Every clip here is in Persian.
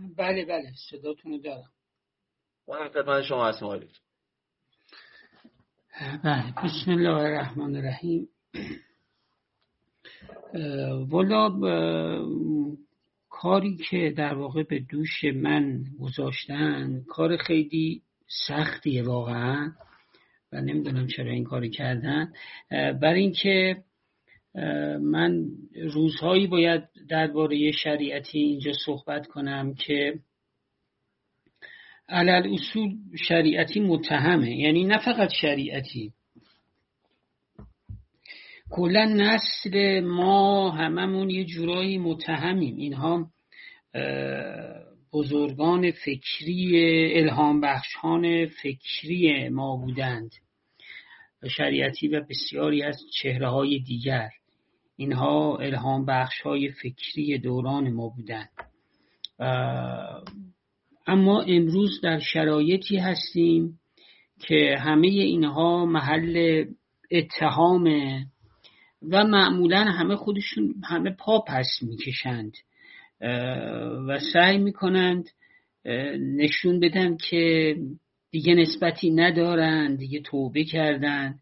بله بله صداتونو دارم. من خدمت شما هستم آقای. بله بسم الله الرحمن الرحیم. والا کاری که در واقع به دوش من گذاشتن کار خیلی سختیه واقعا و نمیدونم چرا این کاری کردن. برای اینکه من روزهایی باید درباره شریعتی اینجا صحبت کنم که علل اصول شریعتی متهمه، یعنی نه فقط شریعتی، کلا نسل ما هممون یه جورایی متهمیم. اینها بزرگان فکری الهام بخشان فکری ما بودند، شریعتی و بسیاری از چهره های دیگر، اینها الهام بخش های فکری دوران ما بودند. اما امروز در شرایطی هستیم که همه اینها محل اتهامه و معمولا همه خودشون همه پا پس میکشند و سعی میکنند نشون بدن که دیگه نسبتی ندارن، دیگه توبه کردن.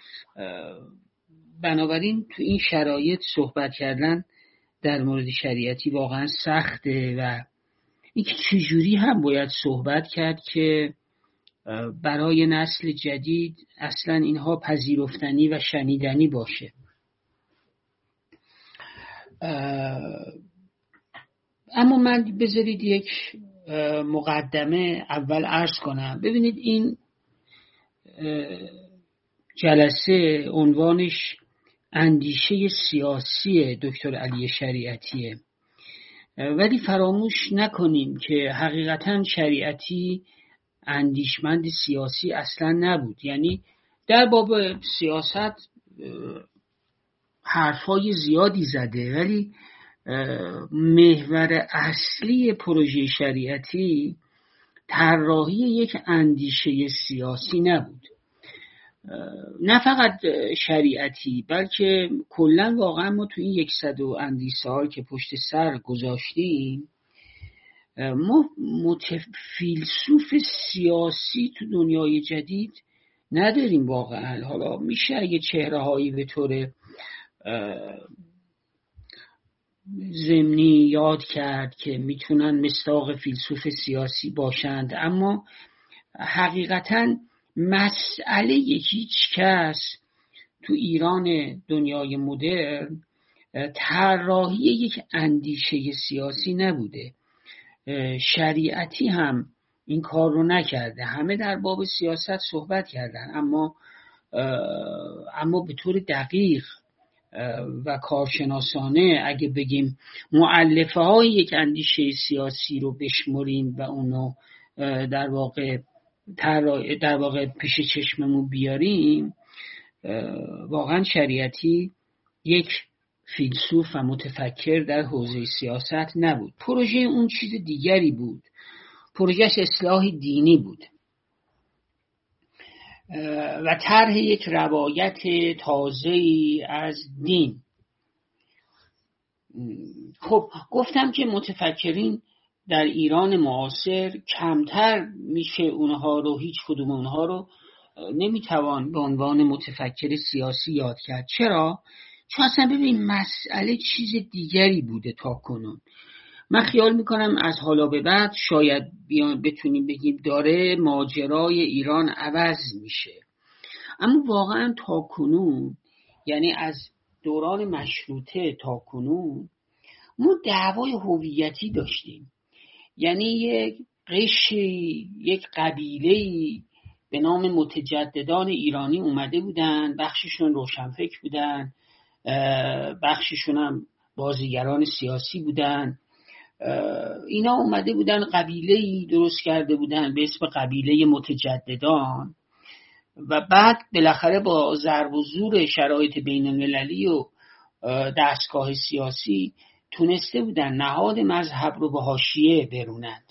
بنابراین تو این شرایط صحبت کردن در مورد شریعتی واقعا سخته و اینکه چجوری هم باید صحبت کرد که برای نسل جدید اصلا اینها پذیرفتنی و شنیدنی باشه. اما من بذارید یک مقدمه اول عرض کنم. ببینید این جلسه عنوانش اندیشه سیاسی دکتر علی شریعتیه، ولی فراموش نکنیم که حقیقتا شریعتی اندیشمند سیاسی اصلا نبود. یعنی در باب سیاست حرفای زیادی زده، ولی محور اصلی پروژه شریعتی طراحی یک اندیشه سیاسی نبود. نه فقط شریعتی بلکه کلا واقعا ما تو این 100 سال که پشت سر گذاشتیم ما فیلسوف سیاسی تو دنیای جدید نداریم واقعا. حالا میشه اگه چهره هایی به طور ضمنی یاد کرد که میتونن مصداق فیلسوف سیاسی باشند، اما حقیقتا مسئله هیچ کس تو ایران دنیای مدرن طراحی یک اندیشه سیاسی نبوده. شریعتی هم این کار رو نکرده. همه در باب سیاست صحبت کردن اما به طور دقیق و کارشناسانه اگه بگیم مؤلفه های یک اندیشه سیاسی رو بشمریم و اونو در واقع پیش چشممون بیاریم، واقعا شریعتی یک فیلسوف و متفکر در حوزه سیاست نبود. پروژه اون چیز دیگری بود. پروژهش اصلاح دینی بود و طرح یک روایت تازه‌ای از دین. خب گفتم که متفکرین در ایران معاصر کمتر میشه اونها رو، هیچ کدوم اونها رو نمیتوان به عنوان متفکر سیاسی یاد کرد. چرا؟ چون اصلا ببین مسئله چیز دیگری بوده تا کنون. من خیال میکنم از حالا به بعد شاید بتونیم بگیم داره ماجرای ایران عوض میشه، اما واقعا تا کنون، یعنی از دوران مشروطه تا کنون، ما دعوای هویتی داشتیم. یعنی یک قشری، یک قبیله‌ای به نام متجددان ایرانی اومده بودن، بخششون روشنفکر بودن، بخششون هم بازیگران سیاسی بودن. اینا اومده بودن قبیله‌ای درست کرده بودن به اسم قبیله متجددان و بعد بالاخره با ضرب و زور شرایط بین المللی و دستگاه سیاسی تونسته بودن نهاد مذهب رو به حاشیه برونند.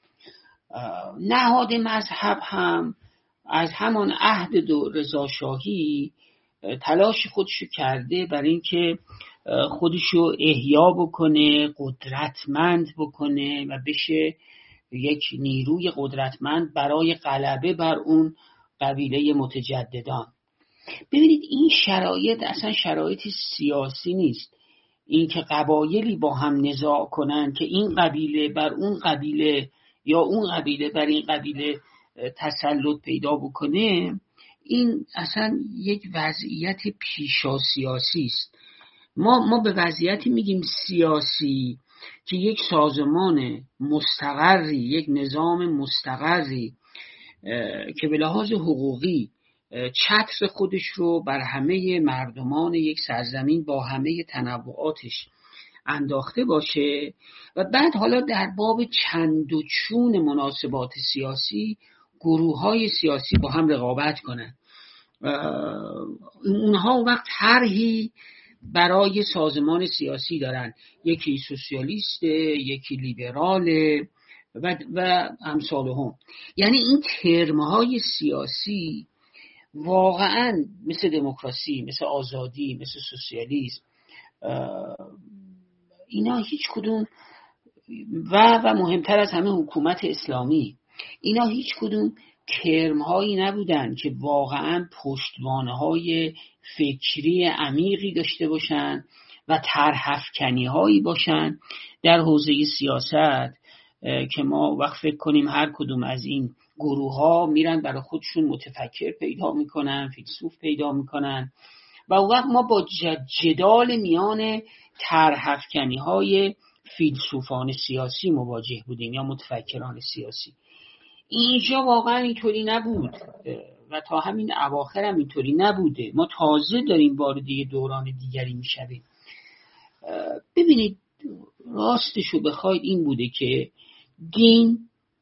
نهاد مذهب هم از همان عهد رضا شاهی تلاش خودشو کرده برای اینکه خودشو احیا بکنه، قدرتمند بکنه و بشه یک نیروی قدرتمند برای غلبه بر اون قبیله متجددان. ببینید این شرایط اصلا شرایط سیاسی نیست، این که قبایلی با هم نزاع کنن که این قبیله بر اون قبیله یا اون قبیله بر این قبیله تسلط پیدا بکنه، این اصلا یک وضعیت پیشا سیاسی است. ما به وضعیتی میگیم سیاسی که یک سازمان مستقری، یک نظام مستقری که به لحاظ حقوقی چتر خودش رو بر همه مردمان یک سرزمین با همه تنوعاتش انداخته باشه و بعد حالا در باب چند و چون مناسبات سیاسی گروه‌های سیاسی با هم رقابت کنن. اونها اون وقت طرحی برای سازمان سیاسی دارن، یکی سوسیالیسته، یکی لیبراله و امثالهم. یعنی این ترم‌های سیاسی واقعا مثل دموکراسی، مثل آزادی، مثل سوسیالیسم، اینا هیچ کدوم و مهمتر از همه حکومت اسلامی، اینا هیچ کدوم کرم‌هایی نبودن که واقعا پشتوانه‌های فکری عمیقی داشته باشن و طرح‌افکنی‌هایی باشن در حوزه سیاست که ما وقت فکر کنیم هر کدوم از این گروه‌ها میرن برای خودشون متفکر پیدا میکنن، فیلسوف پیدا میکنن و وقت ما با جدال میان طرح‌افکنی‌های فیلسوفان سیاسی مواجه بودیم یا متفکران سیاسی. اینجا واقعا اینطوری نبود و تا همین اواخر هم اینطوری نبوده. ما تازه داریم وارد یه دوران دیگری میشویم. ببینید راستشو بخواید این بوده که دین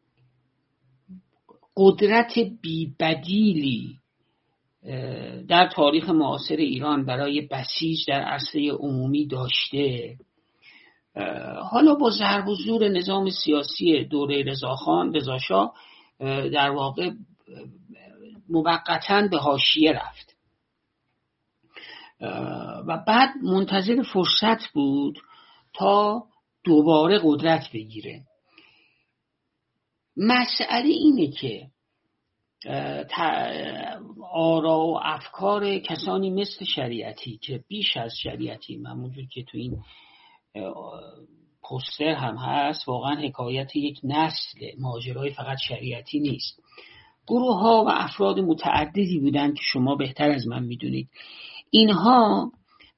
قدرت بی‌بدیلی در تاریخ معاصر ایران برای بسیج در عرصه عمومی داشته. حالا با ضرب و زور نظام سیاسی دوره رضاشاه در واقع موقتاً به حاشیه رفت و بعد منتظر فرصت بود تا دوباره قدرت بگیره. مسئله اینه که آرا و افکار کسانی مثل شریعتی که بیش از شریعتی، همونجور که تو این پوستر هم هست، واقعا حکایت یک نسل، ماجرای فقط شریعتی نیست. گروه ها و افراد متعددی بودن که شما بهتر از من میدونید. اینها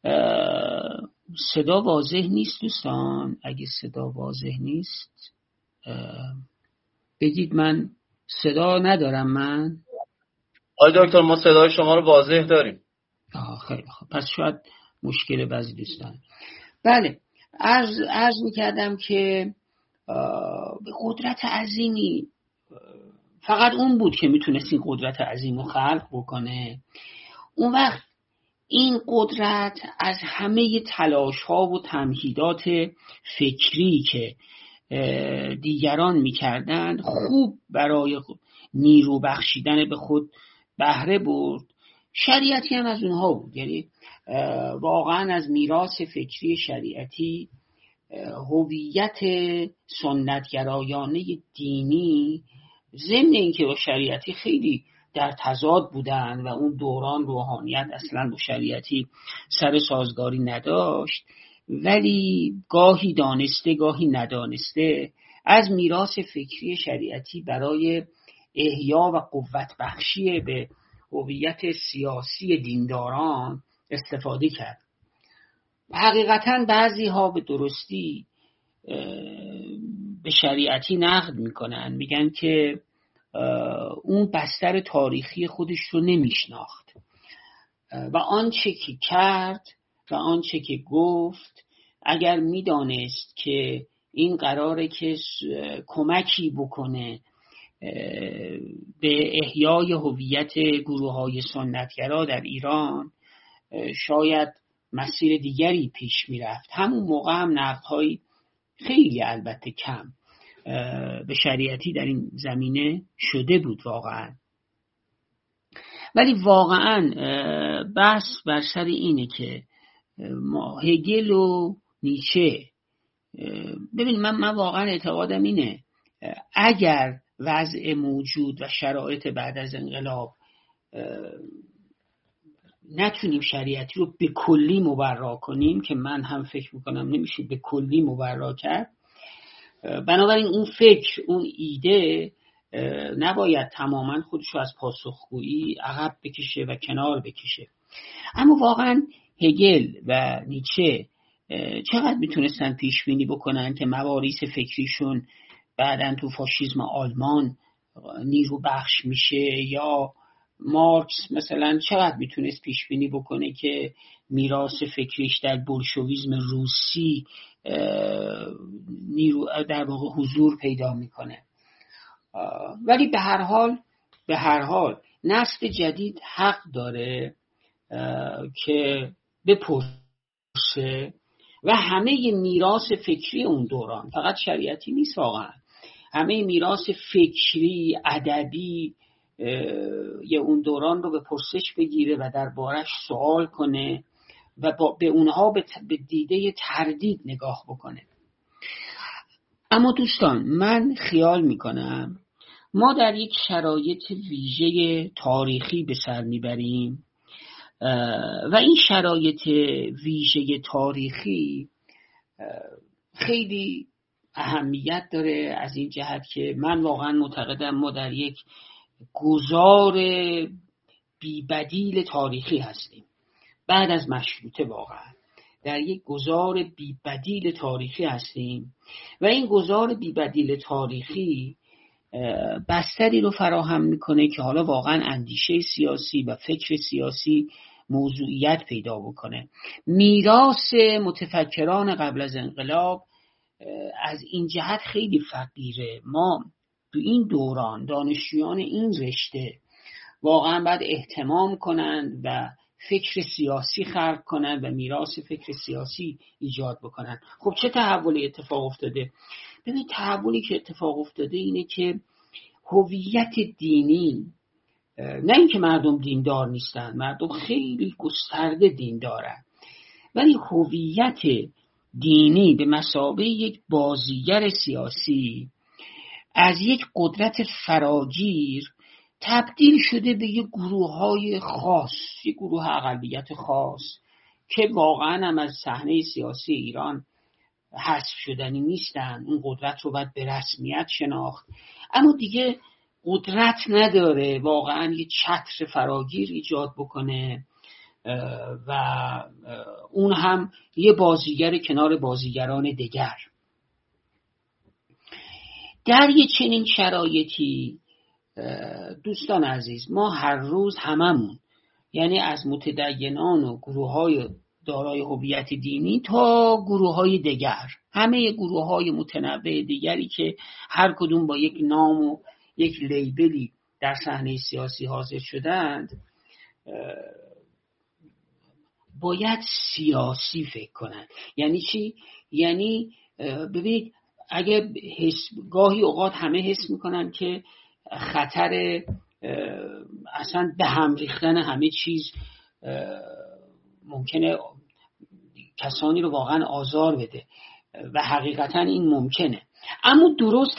صدا واضح نیست دوستان، اگه صدا واضح نیست بگید. من صدا ندارم من. آقای دکتر ما صدای شما رو واضح داریم. خیلی خوب، پس شاید مشکل بعضی دوستان. بله، عرض میکردم که به قدرت عظیمی، فقط اون بود که میتونست این قدرت عظیم رو خلق بکنه. اون وقت این قدرت از همه تلاش ها و تمهیدات فکری که دیگران میکردن خوب برای نیرو بخشیدن به خود بهره برد. شریعتی هم از اونها بود. یعنی واقعا از میراث فکری شریعتی هویت سنتگرایانه دینی، ضمن اینکه با شریعتی خیلی در تضاد بودن و اون دوران روحانیت اصلا با شریعتی سر سازگاری نداشت، ولی گاهی دانسته گاهی ندانسته از میراث فکری شریعتی برای احیا و قوت بخشی به هویت سیاسی دینداران استفاده کرد. حقیقتا بعضی ها به درستی به شریعتی نقد میکنن، میگن که اون بستر تاریخی خودش رو نمیشناخت و آنچه که کرد و آنچه که گفت، اگر میدانست که این قراره که کمکی بکنه به احیای هویت گروه‌های سنتگرا در ایران، شاید مسیر دیگری پیش میرفت. همون موقع هم نقدهای خیلی البته کم به شریعتی در این زمینه شده بود واقعا. ولی واقعا بحث بر سر اینه که هگل و نیچه، ببین من واقعا اعتقادم اینه اگر وضع موجود و شرایط بعد از انقلاب نتونیم شریعتی رو به کلی مبرا کنیم، که من هم فکر میکنم نمیشه به کلی مبرا کرد، بنابراین اون فکر، اون ایده نباید تماما خودش رو از پاسخگویی عقب بکشه و کنار بکشه. اما واقعا هگل و نیچه چقدر میتونستن پیش بینی بکنن که مواریث فکریشون بعدن تو فاشیسم آلمان نیرو بخش میشه، یا مارکس مثلا چقدر میتونست پیش بینی بکنه که میراث فکریش در بولشویسم روسی نیرو در واقع حضور پیدا میکنه. ولی به هر حال نسل جدید حق داره که بپرسه و همه میراث فکری اون دوران، فقط شریعتی نیست، واقعا همه میراث فکری ادبی یه اون دوران رو به پرسش بگیره و دربارش سوال کنه و به اونها به دیده تردید نگاه بکنه. اما دوستان، من خیال میکنم ما در یک شرایط ویژه تاریخی به سر میبریم و این شرایط ویژه تاریخی خیلی اهمیت داره از این جهت که من واقعا معتقدم ما در یک گذار بی‌بدیل تاریخی هستیم. بعد از مشروطه واقعا در یک گذار بی‌بدیل تاریخی هستیم و این گذار بی‌بدیل تاریخی بستری رو فراهم میکنه که حالا واقعا اندیشه سیاسی و فکر سیاسی موضوعیت پیدا بکنه. میراث متفکران قبل از انقلاب از این جهت خیلی فقیره. ما تو این دوران دانشجویان این رشته واقعا باید اهتمام کنند و فکر سیاسی خلق کنند و میراث فکر سیاسی ایجاد بکنند. خب چه تحولی اتفاق افتاده؟ ببین تحولی که اتفاق افتاده اینه که هویت دینی، نه اینکه مردم دیندار نیستن، مردم خیلی گسترده دیندارن، ولی هویت دینی به مثابه یک بازیگر سیاسی از یک قدرت فراگیر تبدیل شده به یک گروه‌های خاص، یک گروه اقلیت خاص که واقعا هم از صحنه سیاسی ایران حذف شدنی نیستن. اون قدرت رو باید به رسمیت شناخت، اما دیگه قدرت نداره واقعا یه چتر فراگیر ایجاد بکنه و اون هم یه بازیگر کنار بازیگران دیگر. در یه چنین شرایطی دوستان عزیز، ما هر روز هممون، یعنی از متدینان و گروه‌های دارای هویت دینی تا گروه‌های دیگر، همه گروه‌های متنوع دیگری که هر کدوم با یک نام و یک لیبلی در صحنه سیاسی حاضر شدند، باید سیاسی فکر کنند. یعنی چی؟ یعنی ببینید، اگه گاهی اوقات همه حس میکنن که خطر اصلا به هم ریختن همه چیز ممکنه کسانی رو واقعا آزار بده و حقیقتا این ممکنه، اما درست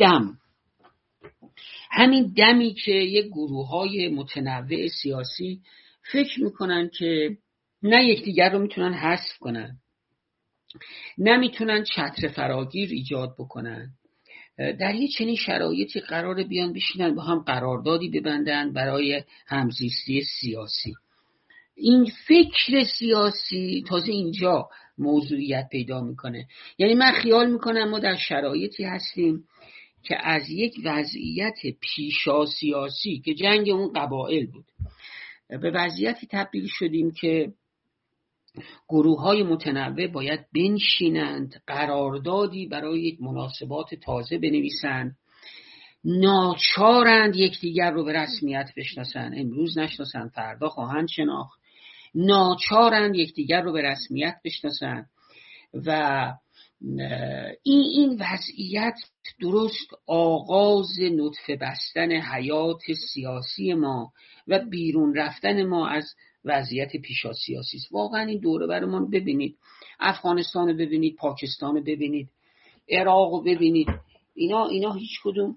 همین دمی که یک گروه‌های متنوع سیاسی فکر میکنن که نه یکدیگر رو میتونن حذف کنن، نه میتونن چتر فراگیر ایجاد بکنن، در یه چنین شرایطی قراره بیان بشینن با هم قراردادی ببندن برای همزیستی سیاسی. این فکر سیاسی تازه اینجا موضوعیت پیدا میکنه. یعنی من خیال میکنم ما در شرایطی هستیم که از یک وضعیت پیشا سیاسی که جنگ اون قبایل بود به وضعیتی تبدیل شدیم که گروه‌های متنوع باید بنشینند، قراردادی برای یک مناسبات تازه بنویسند، ناچارند یکدیگر رو به رسمیت بشناسن، امروز نشناسن فردا خواهند شناخت، ناچارند یکدیگر رو به رسمیت بشناسن و این وضعیت درست آغاز نطفه بستن حیات سیاسی ما و بیرون رفتن ما از وضعیت پیشا سیاسی است. واقعا این دوره برای ما ببینید، افغانستان رو ببینید، پاکستان رو ببینید، عراق رو ببینید، اینا هیچ کدوم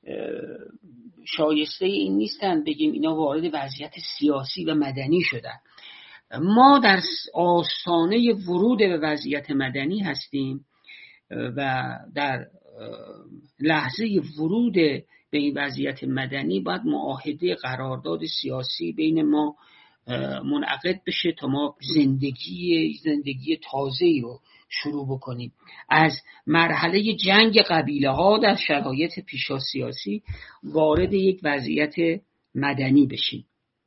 شایسته این نیستن بگیم اینا وارد وضعیت سیاسی و مدنی شدن. ما در آستانه ورود به وضعیت مدنی هستیم و در لحظه ورود به این وضعیت مدنی باید معاهده قرارداد سیاسی بین ما منعقد بشه تا ما زندگی تازه‌ای رو شروع بکنیم، از مرحله جنگ قبیله ها در شرایط پیشا سیاسی وارد یک وضعیت مدنی بشیم.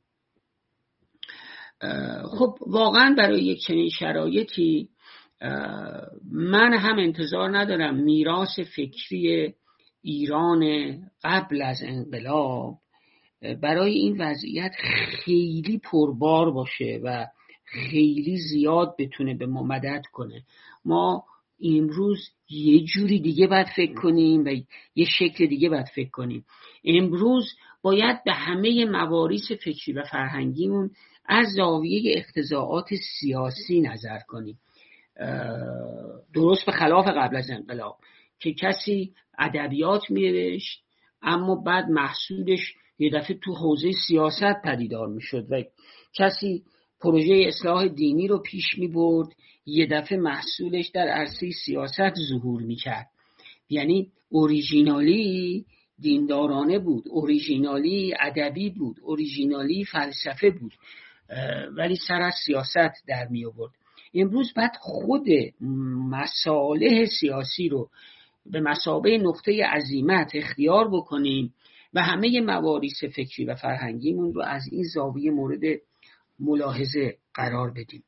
خب واقعا برای یک چنین شرایطی من هم انتظار ندارم میراث فکری ایران قبل از انقلاب برای این وضعیت خیلی پربار باشه و خیلی زیاد بتونه به ما مدد کنه. ما امروز یه جوری دیگه باید فکر کنیم و یه شکل دیگه باید فکر کنیم. امروز باید به همه مواریث فکری و فرهنگیمون از زاویه اقتضاعات سیاسی نظر کنیم، درست به خلاف قبل از انقلاب که کسی ادبیات می‌نوشت اما بعد محصولش یه دفعه تو حوزه سیاست پدیدار میشد و کسی پروژه اصلاح دینی رو پیش میبرد یه دفعه محصولش در عرصه سیاست ظهور میکرد. یعنی اوریژینالی دیندارانه بود، اوریژینالی ادبی بود، اوریژینالی فلسفه بود، ولی سر از سیاست در می آورد. امروز بعد خود مصالح سیاسی رو به مثابه نقطه عزیمت اختیار بکنیم و همه مواریث فکری و فرهنگیمون رو از این زاویه مورد ملاحظه قرار بدیم.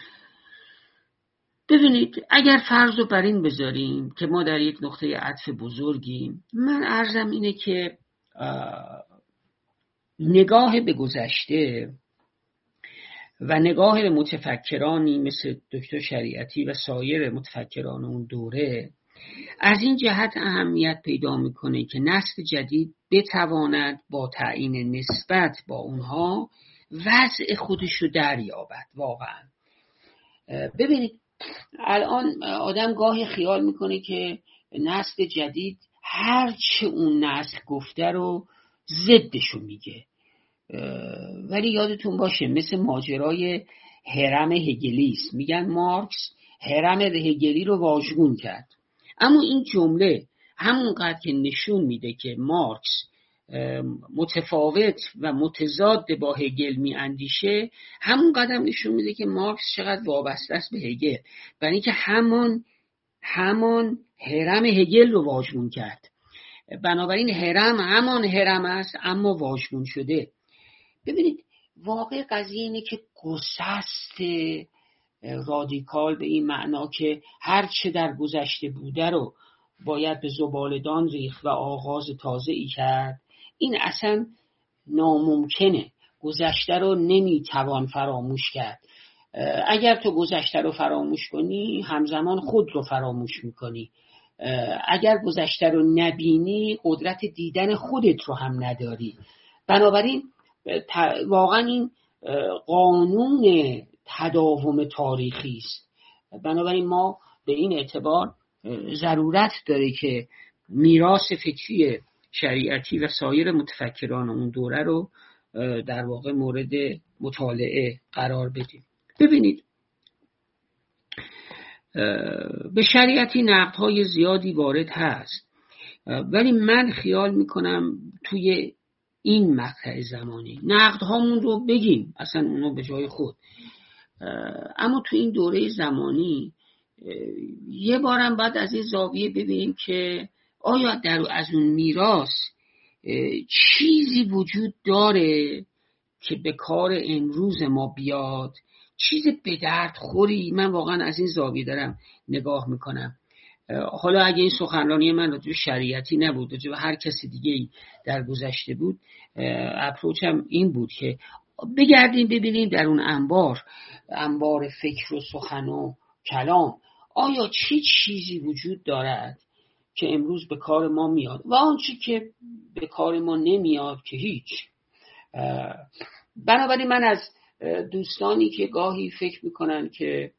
ببینید اگر فرض رو بر این بذاریم که ما در یک نقطه عطف بزرگیم، من عرضم اینه که نگاه به گذشته و نگاه به متفکرانی مثل دکتر شریعتی و سایر متفکران اون دوره از این جهت اهمیت پیدا میکنه که نسل جدید بتواند با تعیین نسبت با اونها وضع خودش رو دریابد. واقعا ببینید الان آدم گاهی خیال میکنه که نسل جدید هرچه اون نسل گفته رو ضدشو میگه، ولی یادتون باشه مثل ماجرای هرم هگلیست، میگن مارکس هرم هگلی رو واژگون کرد، اما این جمله همونقدر که نشون میده که مارکس متفاوت و متضاد با هگل میاندیشه، همون قدم نشون میده که مارکس چقدر وابسته است به هگل، برای اینکه همان هرم هگل رو واژگون کرد. بنابراین هرم همان هرم است اما واژگون شده. ببینید واقع قضیه اینه که گسست رادیکال به این معنا که هر چه در گذشته بوده رو باید به زباله‌دان ریخت و آغاز تازه‌ای کرد، این اصلا ناممکنه. گذشته رو نمیتوان فراموش کرد. اگر تو گذشته رو فراموش کنی همزمان خود رو فراموش میکنی. اگر گذشته رو نبینی قدرت دیدن خودت رو هم نداری. بنابراین واقعا این قانون تداوم تاریخی است. بنابراین ما به این اعتبار ضرورت داره که میراث فکری شریعتی و سایر متفکران اون دوره رو در واقع مورد مطالعه قرار بدیم. ببینید به شریعتی نقدهای زیادی وارد هست، ولی من خیال میکنم توی این مقطع زمانی نقدهامون رو بگیم اصلا اونو به جای خود، اما تو این دوره زمانی یه بارم بعد از این زاویه ببینیم که آیا از اون میراث چیزی وجود داره که به کار امروز ما بیاد، چیز به درد خوری. من واقعا از این زاویه دارم نگاه میکنم. حالا اگه این سخنرانی من راجع به شریعتی نبود، راجع به هر کسی دیگه در گذشته بود، اپروچم این بود که بگردیم ببینیم در اون انبار فکر و سخن و کلام آیا چه چیزی وجود دارد که امروز به کار ما میاد و آنچه که به کار ما نمیاد که هیچ. بنابراین من از دوستانی که گاهی فکر میکنن که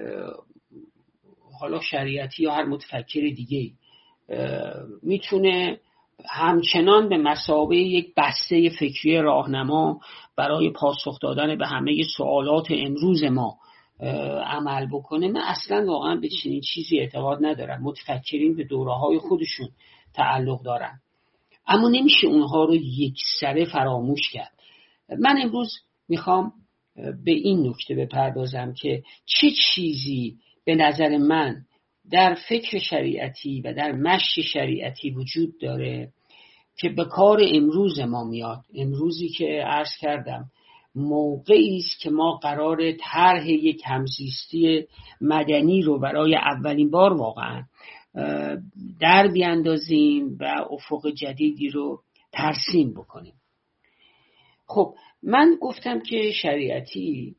حالا شریعتی یا هر متفکر دیگه میتونه همچنان به مثابه یک بسته فکری راهنما برای پاسخ دادن به همه سوالات امروز ما عمل بکنه، من اصلا واقعا به چنین چیزی اعتقاد ندارم. متفکرین به دوره‌های خودشون تعلق دارن، اما نمیشه اونها رو یکسره فراموش کرد. من امروز میخوام به این نکته بپردازم که چه چیزی به نظر من در فکر شریعتی و در مشی شریعتی وجود داره که به کار امروز ما میاد. امروزی که عرض کردم موقعی است که ما قرار طرح یک همزیستی مدنی رو برای اولین بار واقعا در بیاندازیم و افق جدیدی رو ترسیم بکنیم. خب من گفتم که شریعتی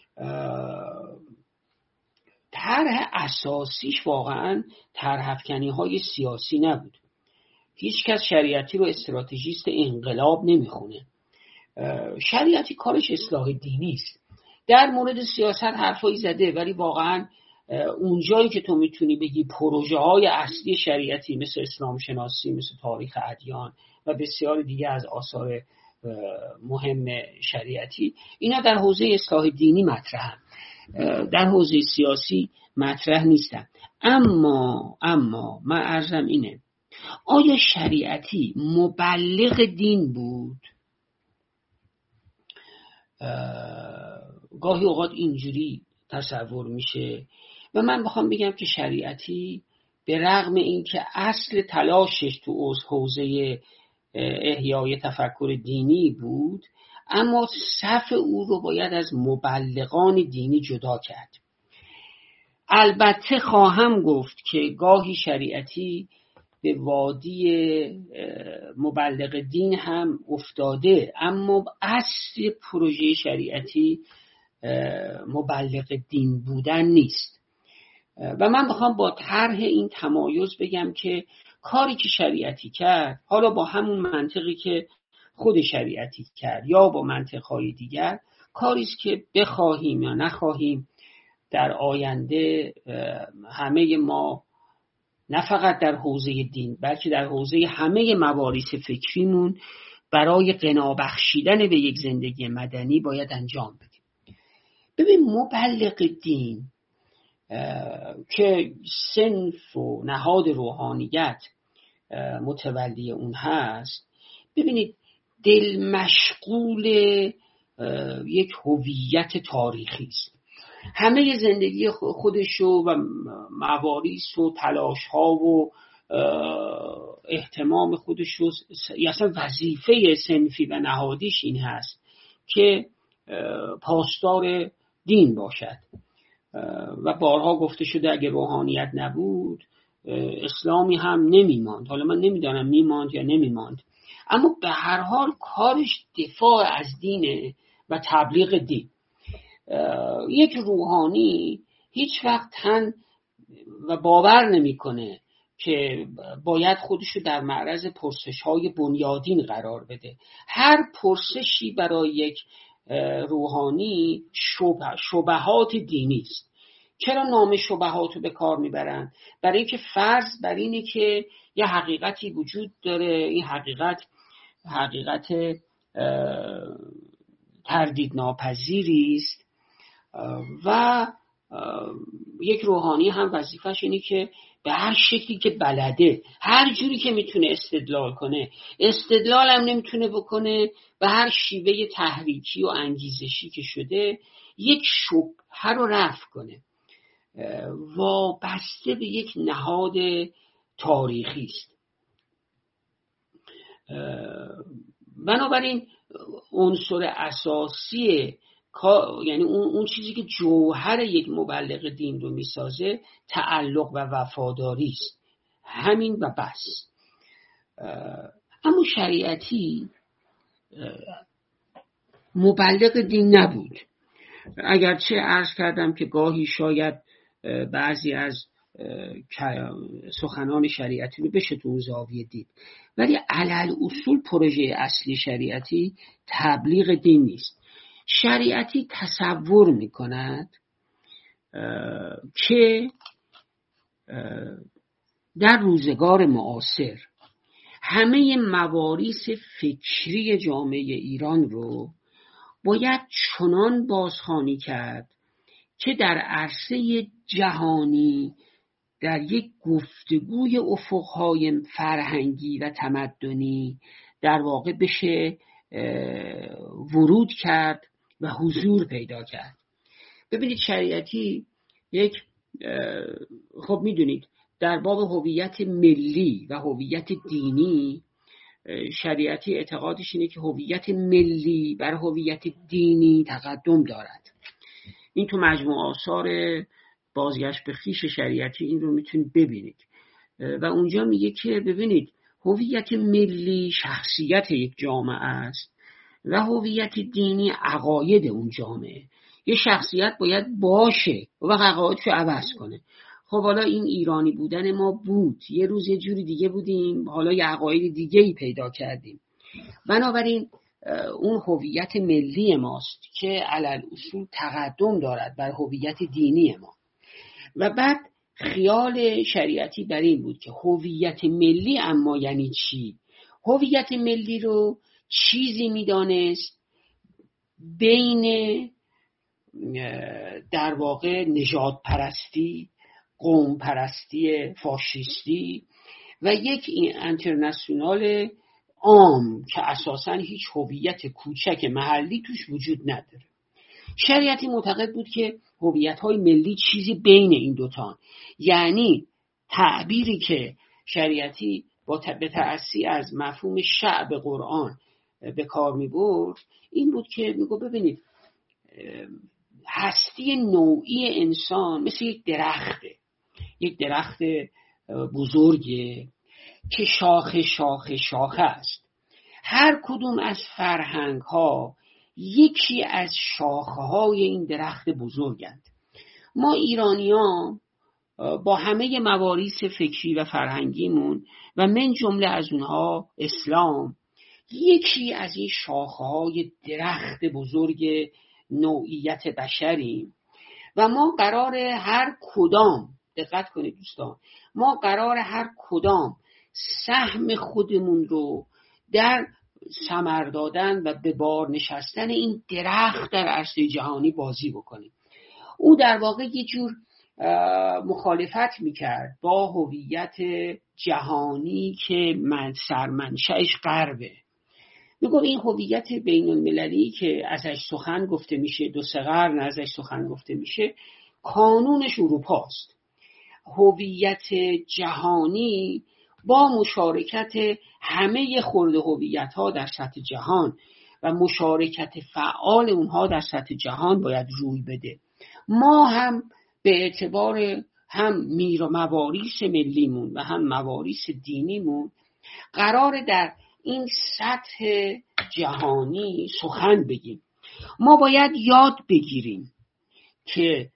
طرح اساسیش واقعا طرح افکنی‌های سیاسی نبود. هیچ کس شریعتی رو استراتژیست انقلاب نمیخونه. شریعتی کارش اصلاح دینی است. در مورد سیاست حرفایی زده، ولی واقعا اونجایی که تو میتونی بگی پروژه های اصلی شریعتی مثل اسلام شناسی، مثل تاریخ ادیان و بسیار دیگه از آثار مهم شریعتی، اینا در حوزه اصلاح دینی مطرحن، در حوزه سیاسی مطرح نیستن. اما من عرضم اینه، آیا شریعتی مبلغ دین بود؟ گاهی اوقات اینجوری تصور میشه و من بخوام بگم که شریعتی به رغم اینکه اصل تلاشش تو حوزه احیای تفکر دینی بود، اما صف او رو باید از مبلغان دینی جدا کرد. البته خواهم گفت که گاهی شریعتی به وادی مبلغ دین هم افتاده، اما اصل پروژه شریعتی مبلغ دین بودن نیست. و من بخوام با طرح این تمایز بگم که کاری که شریعتی کرد، حالا با همون منطقی که خود شریعتی کرد یا با منطقهای دیگر، کاریست که بخواهیم یا نخواهیم در آینده همه ما، نه فقط در حوزه دین بلکه در حوزه همه مواریث فکریمون، برای غنا بخشیدن به یک زندگی مدنی باید انجام بدیم. ببین، مبلغ دین که صنف و نهاد روحانیت متولی اون هست، ببینید دل مشغول یک هویت تاریخی است. همه زندگی خودشو و مواریث و تلاش‌ها و اهتمام خودشو، اصلا وظیفه صنفی و نهادیش این هست که پاسدار دین باشد. و بارها گفته شده اگه روحانیت نبود اسلامی هم نمیماند. حالا من نمیدانم میماند یا نمیماند، اما به هر حال کارش دفاع از دینه و تبلیغ دین. یک روحانی هیچ وقت تن و باور نمیکنه که باید خودشو در معرض پرسش‌های بنیادین قرار بده. هر پرسشی برای یک روحانی شبهات دینی است. چرا نام شبهات رو به کار میبرن؟ برای اینکه فرض بر اینه که یه حقیقتی وجود داره، این حقیقت تردید ناپذیری است و یک روحانی هم وظیفش اینه که به هر شکلی که بلده، هر جوری که میتونه استدلال کنه، استدلال هم نمیتونه بکنه، به هر شیوه تحریکی و انگیزشی که شده یک شبهه رو رفع کنه، وابسته به یک نهاد تاریخی است. بنابراین عنصر اساسی، یعنی اون چیزی که جوهر یک مبلغ دین رو میسازه، تعلق و وفاداری است. همین و بس. اما شریعتی مبلغ دین نبود، اگرچه عرض کردم که گاهی شاید بعضی از سخنان شریعتی رو بشه تو زاویه دید، ولی علل اصول پروژه اصلی شریعتی تبلیغ دین نیست. شریعتی تصور میکند که در روزگار معاصر همه مواریث فکری جامعه ایران رو باید چنان بازخوانی کرد که در عرصه جهانی در یک گفتگوی افقهای فرهنگی و تمدنی در واقع بشه ورود کرد و حضور پیدا کرد. ببینید شریعتی یک خب میدونید در باب هویت ملی و هویت دینی، شریعتی اعتقادش اینه که هویت ملی بر هویت دینی تقدم دارد. این تو مجموع آثار بازگشت به خویش شریعتی این رو میتونید ببینید و اونجا میگه که ببینید هویت ملی شخصیت یک جامعه است و هویت دینی عقاید اون جامعه. یه شخصیت باید باشه و عقایدشو عوض کنه. خب حالا این ایرانی بودن ما بود، یه روز یه جوری دیگه بودیم، حالا یه عقاید دیگه‌ای پیدا کردیم. بنابراین اون هویت ملی ماست که علل اصول تقدم دارد بر هویت دینی ما. و بعد خیال شریعتی بر این بود که هویت ملی اما یعنی چی؟ هویت ملی رو چیزی میدانست بین در واقع نژاد پرستی، قوم پرستی فاشیستی و یک انترنشنال عام که اساساً هیچ هویت کوچک محلی توش وجود نداره. شریعتی معتقد بود که هویت‌های ملی چیزی بین این دوتا، یعنی تعبیری که شریعتی به تأسی از مفهوم شعب قرآن به کار می‌برد این بود که میگه ببینید هستی نوعی انسان مثل یک درخت بزرگه که شاخه است. هر کدوم از فرهنگ ها یکی از شاخه های این درخت بزرگند. ما ایرانیان با همه مواریث فکری و فرهنگیمون و من جمله از اونها اسلام یکی از این شاخه های درخت بزرگ نوعیت بشریم و ما قرار هر کدام، دقت کنید دوستان، ما قرار هر کدام سهم خودمون رو در ثمر دادن و به بار نشستن این درخت در عرصه جهانی بازی بکنیم. او در واقع یه جور مخالفت میکرد با هویت جهانی که سرمنشأش غربه. میگم این هویت بین المللی که ازش سخن گفته میشه، 2-3 قرن ازش سخن گفته میشه، کانونش اروپاست. هویت جهانی با مشارکت همه خرد هویت ها در سطح جهان و مشارکت فعال اونها در سطح جهان باید روی بده. ما هم به اعتبار هم مواریث ملیمون و هم مواریث دینیمون قرار در این سطح جهانی سخن بگیم. ما باید یاد بگیریم که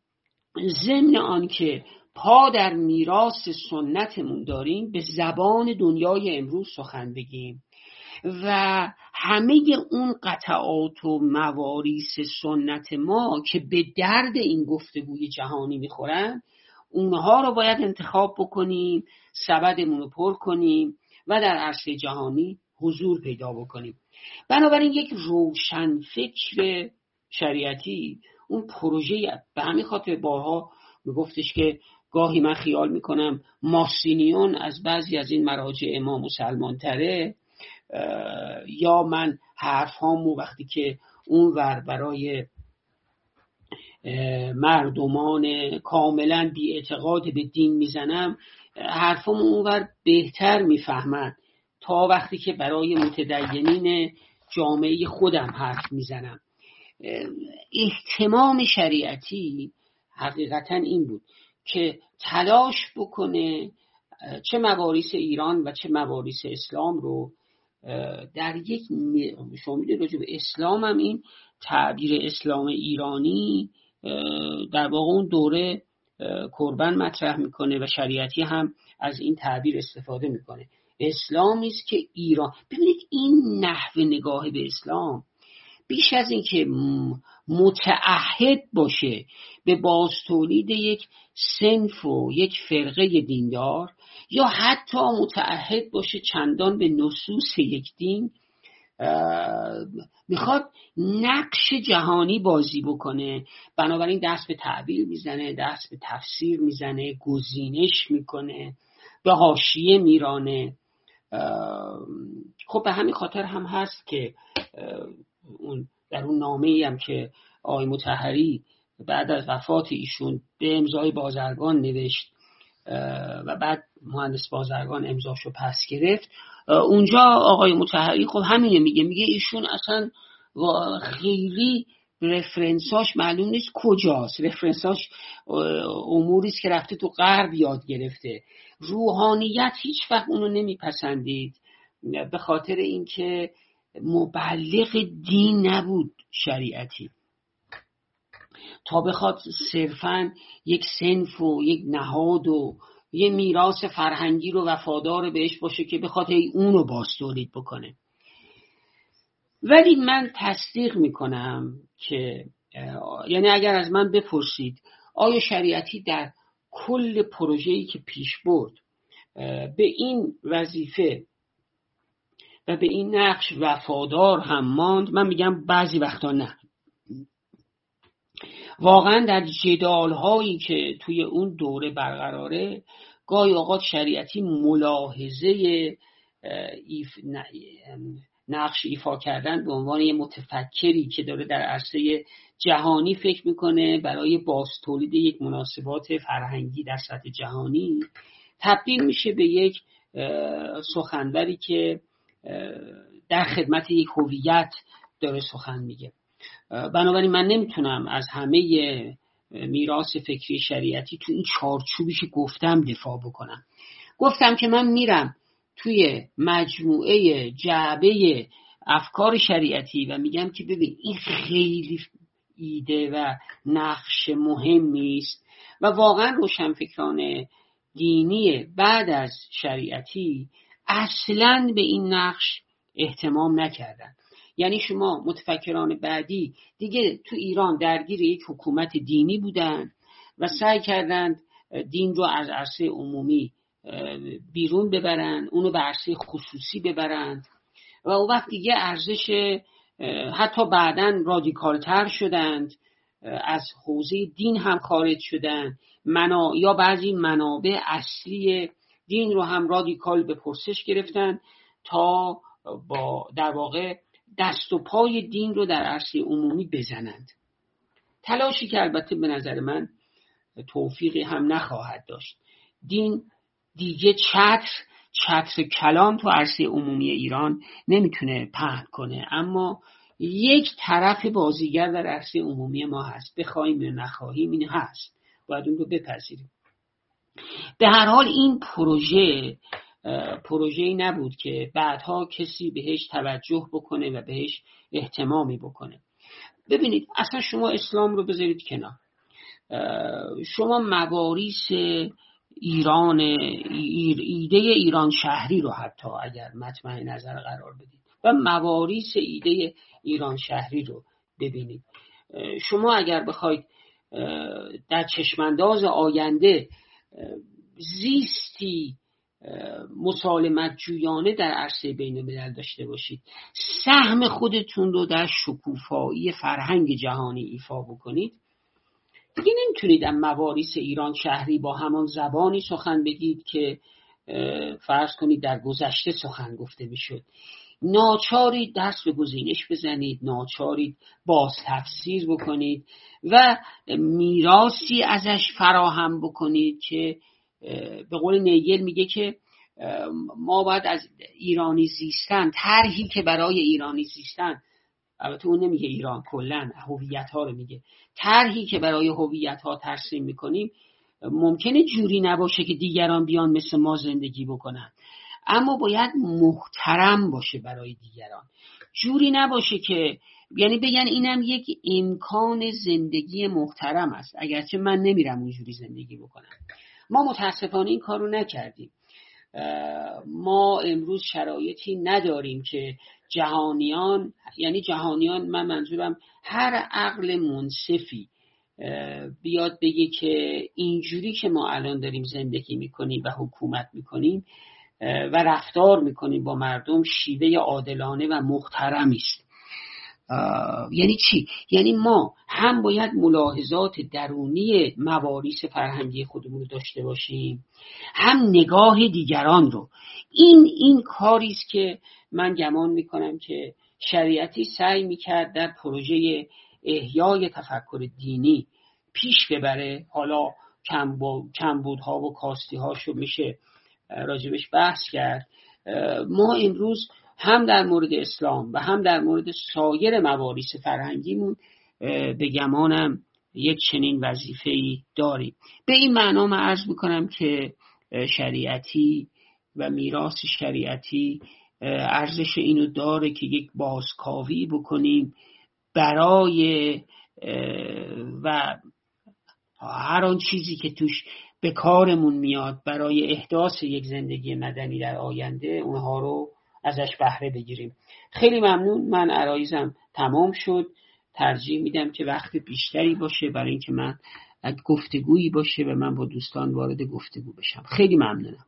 ضمن آن که پا در میراث سنتمون داریم به زبان دنیای امروز سخن بگیم و همه اون قطعات و مواریث سنت ما که به درد این گفتگوی جهانی میخورن اونها رو باید انتخاب بکنیم، سبدمون رو پر کنیم و در عرصه جهانی حضور پیدا بکنیم. بنابراین یک روشن فکر شریعتی اون پروژه به همین خاطر بارها میگفتش که گاهی من خیال میکنم ماسینیون از بعضی از این مراجع ما مسلمان تره، یا من حرفامو وقتی که اون ور برای مردمان کاملا بی اعتقاد به دین میزنم حرفامو اون ور بهتر میفهمن تا وقتی که برای متدینین جامعه خودم حرف میزنم. اهتمام شریعتی حقیقتا این بود که تلاش بکنه چه مواریث ایران و چه مواریث اسلام رو در یک شما میدونید راجع به اسلام هم این تعبیر اسلام ایرانی در واقع اون دوره کربن مطرح میکنه و شریعتی هم از این تعبیر استفاده میکنه. اسلامی است که ایران، ببینید این نحو نگاه به اسلام بیش از این که متعهد باشه به بازتولید یک صنف و یک فرقه دیندار یا حتی متعهد باشه چندان به نصوص یک دین، میخواد نقش جهانی بازی بکنه، بنابراین دست به تعبیر میزنه، دست به تفسیر میزنه، گزینش میکنه، به حاشیه میرانه. خب به همین خاطر هم هست که در اون نامه‌ای هم که آقای مطهری بعد از وفات ایشون به امضای بازرگان نوشت و بعد مهندس بازرگان امضاشو پس گرفت، اونجا آقای مطهری خب همینه میگه ایشون اصلا خیلی رفرنساش معلوم نیست کجاست، رفرنساش اموری است که رفته تو غرب یاد گرفته. روحانیت هیچ وقت اونو نمیپسندید، به خاطر اینکه مبلغ دین نبود شریعتی، تا بخواد صرفاً یک صنف و یک نهاد و یه میراث فرهنگی رو وفادار بهش باشه که بخواد اونو بازتولید بکنه. ولی من تصدیق میکنم که یعنی اگر از من بپرسید آیا شریعتی در کل پروژه‌ای که پیش برد به این وظیفه و به این نقش وفادار هم ماند، من میگم بعضی وقتا نه. واقعا در جدال‌هایی که توی اون دوره برقراره گاهی اوقات شریعتی ملاحظه نقش ایفا کردن به عنوان یه متفکری که داره در عرصه جهانی فکر میکنه برای بازتولید یک مناسبات فرهنگی در سطح جهانی، تبدیل میشه به یک سخنوری که در خدمت یک هویت داره سخن میگه. بنابراین من نمیتونم از همه میراث فکری شریعتی تو این چارچوبی که گفتم دفاع بکنم. گفتم که من میرم توی مجموعه جعبه افکار شریعتی و میگم که ببین این خیلی ایده و نقش مهمی است و واقعا روشنفکران دینی بعد از شریعتی اصلاً به این نقش اهتمام نکردن. یعنی شما متفکران بعدی دیگه تو ایران درگیر یک حکومت دینی بودن و سعی کردند دین رو از عرصه عمومی بیرون ببرن، اونو به عرصه خصوصی ببرند و اون وقت دیگه ارزش، حتی بعداً رادیکالتر شدند، از حوزه دین هم خارج شدند، یا بعضی منابع اصلی دین رو هم رادیکال به پرسش گرفتن تا با در واقع دست و پای دین رو در عرصه عمومی بزنند. تلاشی که البته به نظر من توفیقی هم نخواهد داشت. دین دیگه چتر کلام تو عرصه عمومی ایران نمیتونه پهن کنه، اما یک طرف بازیگر در عرصه عمومی ما هست، بخوایم یا نخواهیم این هست، باید اون رو بپذیریم. به هر حال این پروژه‌ای نبود که بعدها کسی بهش توجه بکنه و بهش اهتمامی بکنه. ببینید اصلا شما اسلام رو بذارید کنار، شما مواریث ایران، ایده ایران شهری رو حتی اگر مطمع نظر قرار بدید و مواریث ایده ایران شهری رو ببینید، شما اگر بخواید در چشمانداز آینده زیستی مسالمت جویانه در عرصه بین الملل داشته باشید، سهم خودتون رو در شکوفایی فرهنگ جهانی ایفا بکنید، دیگه نمیتونید از مواریث ایران شهری با همان زبانی سخن بگید که فرض کنید در گذشته سخن گفته میشد. ناچارید دست به گزینش بزنید، ناچارید باز تفسیر بکنید و میراثی ازش فراهم بکنید که به قول نیگل میگه که ما باید از ایرانی زیستن، طرحی که برای ایرانی زیستن، البته اون نمیگه ایران، کلا هویت ها رو میگه، طرحی که برای هویت ها ترسیم میکنیم ممکنه جوری نباشه که دیگران بیان مثل ما زندگی بکنن، اما باید محترم باشه برای دیگران، جوری نباشه که یعنی بگن اینم یک امکان زندگی محترم است اگرچه من نمیرم اونجوری زندگی بکنم. ما متاسفانه این کار رو نکردیم. ما امروز شرایطی نداریم که جهانیان، یعنی جهانیان من منظورم هر عقل منصفی بیاد بگه که اینجوری که ما الان داریم زندگی میکنیم و حکومت میکنیم و رفتار میکنیم با مردم شیوه عادلانه و محترمی است. یعنی چی؟ یعنی ما هم باید ملاحظات درونی مواریث فرهنگی خودمون رو داشته باشیم، هم نگاه دیگران رو. این کاری است که من گمان میکنم که شریعتی سعی میکرد در پروژه احیای تفکر دینی پیش ببره. حالا کمبودها و کاستی‌هاشو میشه راجبش بحث کرد. ما امروز هم در مورد اسلام و هم در مورد سایر مواریث فرهنگیمون به گمانم یک چنین وظیفه‌ای داریم. به این معنا من عرض میکنم که شریعتی و میراث شریعتی ارزش اینو داره که یک بازکاوی بکنیم برای و هر آن چیزی که توش به کارمون میاد برای احداث یک زندگی مدنی در آینده اونها رو ازش بهره بگیریم. خیلی ممنون. من عرایزم تمام شد. ترجیح میدم که وقت بیشتری باشه برای اینکه من گفتگویی باشه و من با دوستان وارد گفتگو بشم. خیلی ممنونم.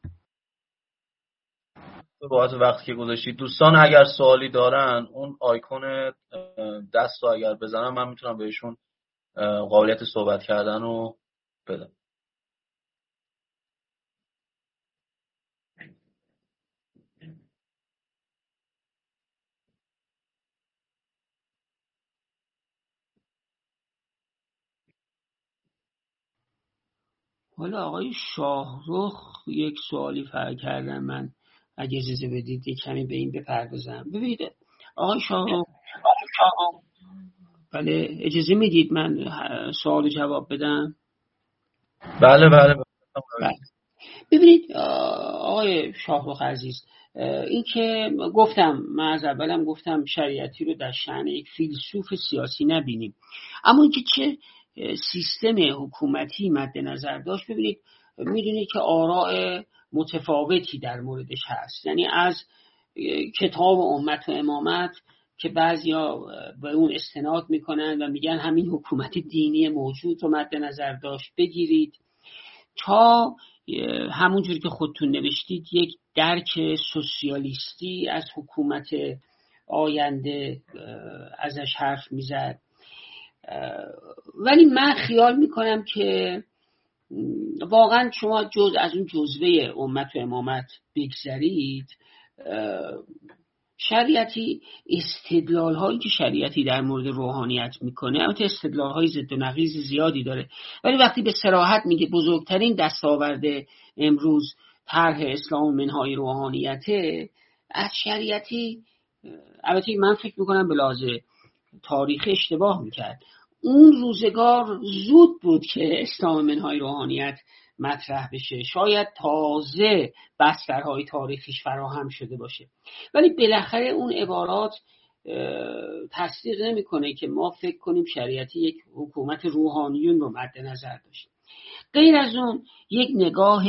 بابت وقتی که گذاشتید. دوستان اگر سوالی دارن اون آیکون دست رو اگر بزنم من میتونم بهشون قابلیت صحبت کردن رو بدم. حالا آقای شاهرخ یک سوالی فرق کردن، من اگه اجازه بدید یک کمی به این بپردازم. ببینید آقای شاهرخ، بله اجازه میدید من سوال جواب بدم؟ بله. ببینید آقای شاهرخ عزیز، این که گفتم، من از اولم گفتم شریعتی رو در شأن یک فیلسوف سیاسی نبینیم، اما اینکه چه سیستم حکومتی مد نظر داشت. ببینید میدونید که آراء متفاوتی در موردش هست. یعنی از کتاب امت و امامت که بعضیا به اون استناد میکنن و میگن همین حکومت دینی موجود رو مد نظر داشت بگیرید، تا همونجوری که خودتون نوشتید یک درک سوسیالیستی از حکومت آینده ازش حرف میزد. ولی من خیال میکنم که واقعا شما از اون جزوه امت و امامت بگذرید، شریعتی استدلال هایی که شریعتی در مورد روحانیت میکنه، البته استدلال های ضد و نقیض زیادی داره، ولی وقتی به صراحت میگه بزرگترین دستاورد امروز طرح اسلام منهای روحانیته، از شریعتی، البته من فکر میکنم به لحاظ تاریخ اشتباه میکرد. اون روزگار زود بود که اسلام منهای روحانیت مطرح بشه، شاید تازه بسترهای تاریخیش فراهم شده باشه، ولی بالاخره اون عبارات تصدیق نمیکنه که ما فکر کنیم شریعتی یک حکومت روحانیون رو مد نظر داشت. غیر از اون یک نگاه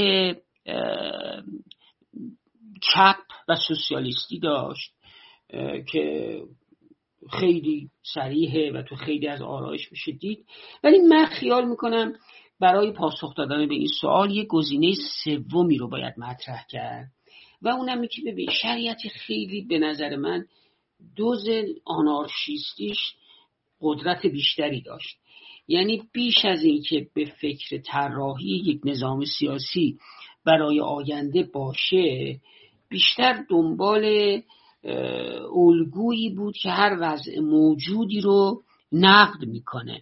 چپ و سوسیالیستی داشت که خیلی صریحه و تو خیلی از آرایش میشه دید. ولی من خیال میکنم برای پاسخ دادن به این سوال یک گزینه سومی رو باید مطرح کرد و اونم اینه که ببین شریعت خیلی به نظر من دوز آنارشیستیش قدرت بیشتری داشت. یعنی بیش از این که به فکر طراحی یک نظام سیاسی برای آینده باشه، بیشتر دنبال الگویی بود که هر وضع موجودی رو نقد میکنه.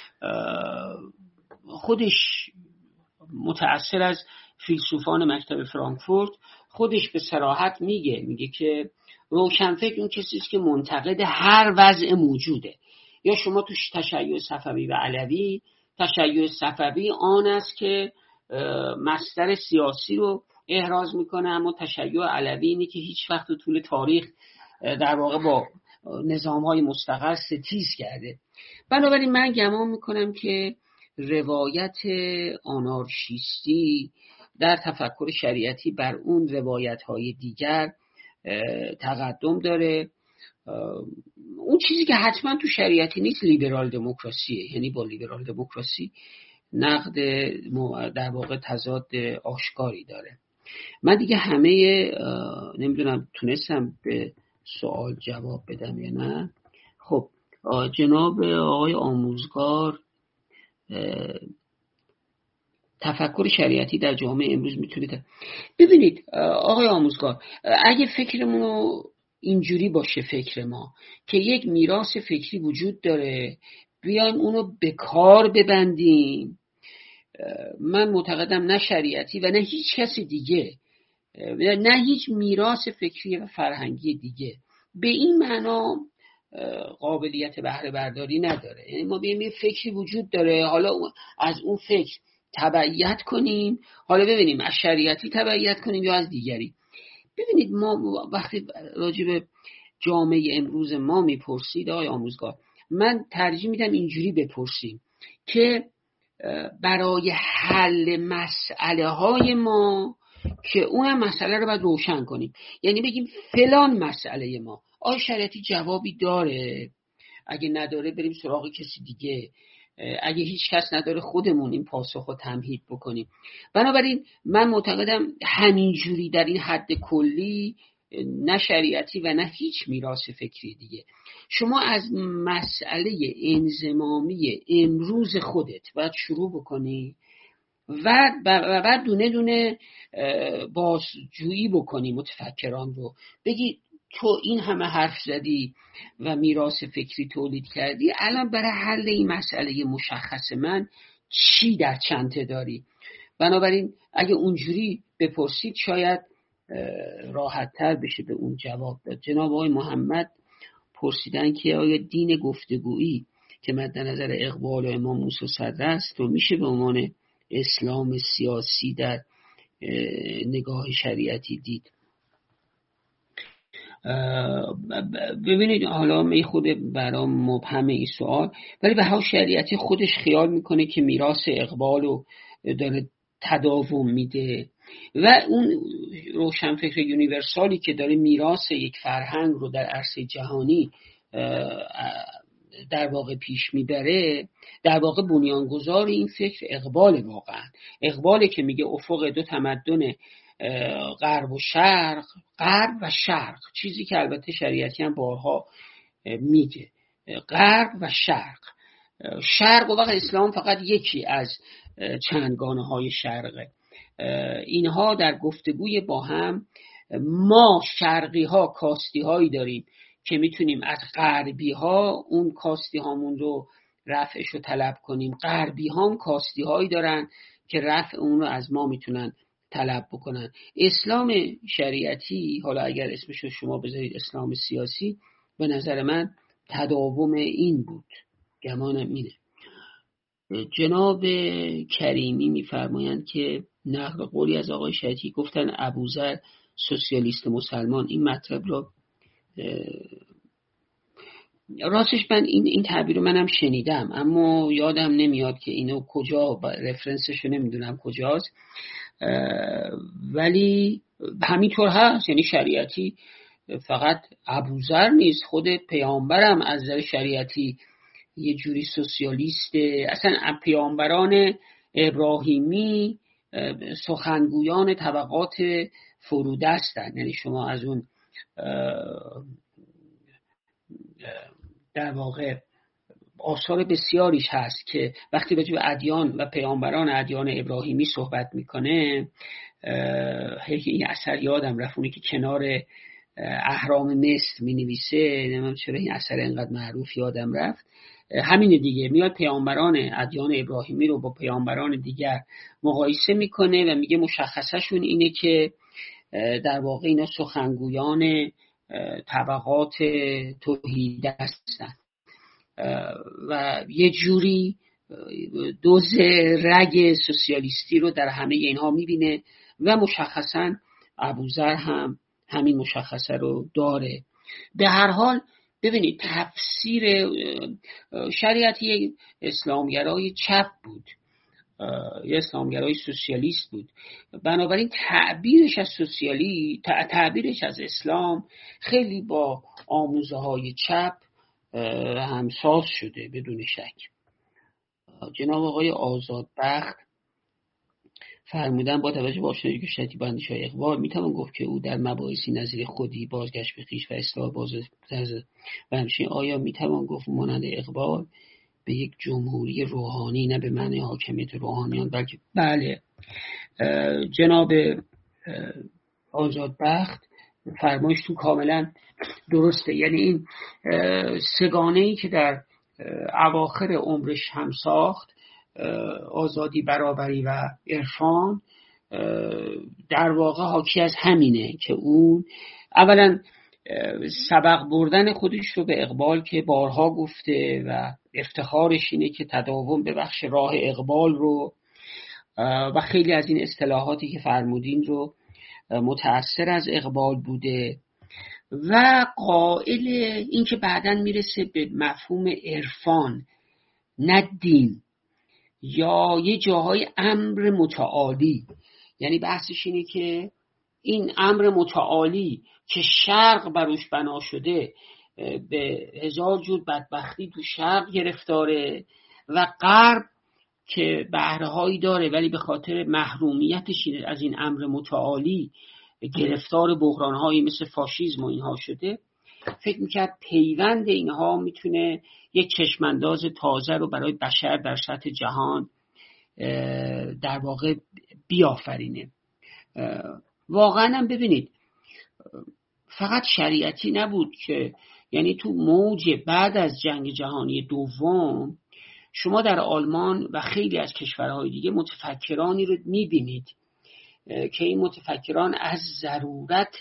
خودش متأثر از فیلسوفان مکتب فرانکفورت، خودش به صراحت میگه که روشنفکر اون کسی است که منتقد هر وضع موجوده. یا شما تو تشیع صفوی و علوی، تشیع صفوی آن است که مصدر سیاسی رو احراز میکنه، اما تشیع علوی اینه که هیچ وقت تو طول تاریخ در واقع با نظام‌های مستقر ستیز کرده. بنابراین من گمان میکنم که روایت آنارشیستی در تفکر شریعتی بر اون روایت‌های دیگر تقدم داره. اون چیزی که حتما تو شریعتی نیست لیبرال دموکراسیه، یعنی با لیبرال دموکراسی نقد در واقع تضاد آشکاری داره. من دیگه همه نمیدونم تونستم به سوال جواب بدم یا نه. خب جناب آقای آموزگار، تفکر شریعتی در جامعه امروز میتونید ببینید. آقای آموزگار، اگه فکرمونو اینجوری باشه، فکر ما که یک میراث فکری وجود داره، بیایم اونو به کار ببندیم، من معتقدم نه شریعتی و نه هیچ کسی دیگه، نه هیچ میراث فکری و فرهنگی دیگه به این معنا قابلیت بهره برداری نداره. یعنی ما بیایم فکری وجود داره، حالا از اون فکر تبعیت کنیم، حالا ببینیم از شریعتی تبعیت کنیم یا از دیگری. ببینید ما وقتی راجع به جامعه امروز ما میپرسید آقای آموزگار، من ترجیح میدم اینجوری بپرسیم که برای حل مسئله های ما که اونم مسئله رو باید روشن کنیم، یعنی بگیم فلان مسئله ما آیا شریعتی جوابی داره؟ اگه نداره بریم سراغ کسی دیگه، اگه هیچ کس نداره خودمون این پاسخ رو تمهید بکنیم. بنابراین من معتقدم همینجوری در این حد کلی نه شریعتی و نه هیچ میراث فکری دیگه، شما از مسئله انضمامی امروز خودت باید شروع بکنی و بعد دونه دونه بازجویی بکنی متفکران رو، بگی تو این همه حرف زدی و میراث فکری تولید کردی، الان برای حل این مسئله مشخص من چی در چنته داری؟ بنابراین اگه اونجوری بپرسید شاید راحت تر بشه به اون جواب داد. جناب آقای محمد پرسیدن که آیا دین گفتگویی که مد نظر اقبال و امام موسی صدر است و میشه به عنوان اسلام سیاسی در نگاه شریعتی دید؟ ببینید حالا می خود برام مبهمه این سوال، ولی به هر شریعتی خودش خیال میکنه که میراث اقبال رو داره تداوم میده و اون روشنفکر یونیورسالی که داره میراث یک فرهنگ رو در عرصه جهانی در واقع پیش میبره، در واقع بنیانگذار این فکر اقبال، واقعا اقباله که میگه افق دو تمدن غرب و شرق، غرب و شرق، چیزی که البته شریعتی هم بارها میگه، غرب و شرق. شرق و وقت اسلام فقط یکی از چندگانه های شرقه. اینها در گفتگوی با هم، ما شرقی ها کاستی هایی داریم که میتونیم از غربی ها اون کاستی هامون رو رفعش رو طلب کنیم، غربی ها هم کاستی هایی دارن که رفع اون رو از ما میتونن طلب بکنن. اسلام شریعتی، حالا اگر اسمش رو شما بذارید اسلام سیاسی، به نظر من تداوم این بود، گمانم اینه. جناب کریمی میفرمایند که نقل قولی از آقای شریعتی گفتن ابوذر سوسیالیست مسلمان، این مطلب رو راستش من این تعبیر رو منم شنیدم اما یادم نمیاد که اینو کجا رفرنسش رو نمیدونم کجاست، ولی همینطور هست. یعنی شریعتی فقط ابوذر نیست، خود پیامبرم از نظر شریعتی یه جوری سوسیالیسته. اصلا پیامبران ابراهیمی سخنگویان طبقات فروده هستند. یعنی شما از اون در واقع آثار بسیاریش هست که وقتی راجع به ادیان و پیامبران ادیان ابراهیمی صحبت میکنه، این اثر یادم رفت، اونی که کنار اهرام مصر می نویسه، نمیدونم چرا این اثر اینقدر معروف یادم رفت، همینه دیگه، میاد پیامبران ادیان ابراهیمی رو با پیامبران دیگر مقایسه میکنه و میگه مشخصشون اینه که در واقع اینا سخنگویان طبقات توحیده هستن و یه جوری دوز رگ سوسیالیستی رو در همه اینها میبینه و مشخصا ابوذر هم همین مشخصه رو داره. به هر حال ببینید تفسیر شریعتی اسلامگرای چپ بود یه اسلامگرای سوسیالیست بود. بنابراین تعبیرش از اسلام خیلی با آموزه های چپ همساز شده بدون شک. جناب آقای آزادبخت فرمودن با توجه به آشنایی که شدید با اندیشه‌های اقبال میتوان گفت که او در مباحثی نظیر خودی، بازگشت به خویش و اصلاح و همچنین آیا میتوان گفت مانند اقبال به یک جمهوری روحانی، نه به معنی حاکمیت روحانیان بلکه بله. جناب آزادبخت فرمایشتون کاملا درسته. یعنی این سگانه‌ای که در اواخر عمرش هم ساخت، آزادی، برابری و عرفان، در واقع حاکی از همینه که اون اولا سبق بردن خودش رو به اقبال که بارها گفته و افتخارش اینه که تداوم به بخش راه اقبال رو و خیلی از این اصطلاحاتی که فرمودین رو متأثر از اقبال بوده و قائل این که بعداً میرسه به مفهوم عرفان نه دین یا یه جاهای امر متعالی. یعنی بحثش اینه که این امر متعالی که شرق بروش بنا شده به هزار جور بدبختی تو شرق گرفتاره و غرب که بهره‌هایی داره ولی به خاطر محرومیتش از این امر متعالی گرفتار بحران‌هایی مثل فاشیسم و اینها شده. فکر میکرد پیوند اینها میتونه یک چشمانداز تازه رو برای بشر در سطح جهان در واقع بیافرینه. واقعا هم ببینید فقط شریعتی نبود که، یعنی تو موج بعد از جنگ جهانی دوم شما در آلمان و خیلی از کشورهای دیگه متفکرانی رو میبینید که این متفکران از ضرورت،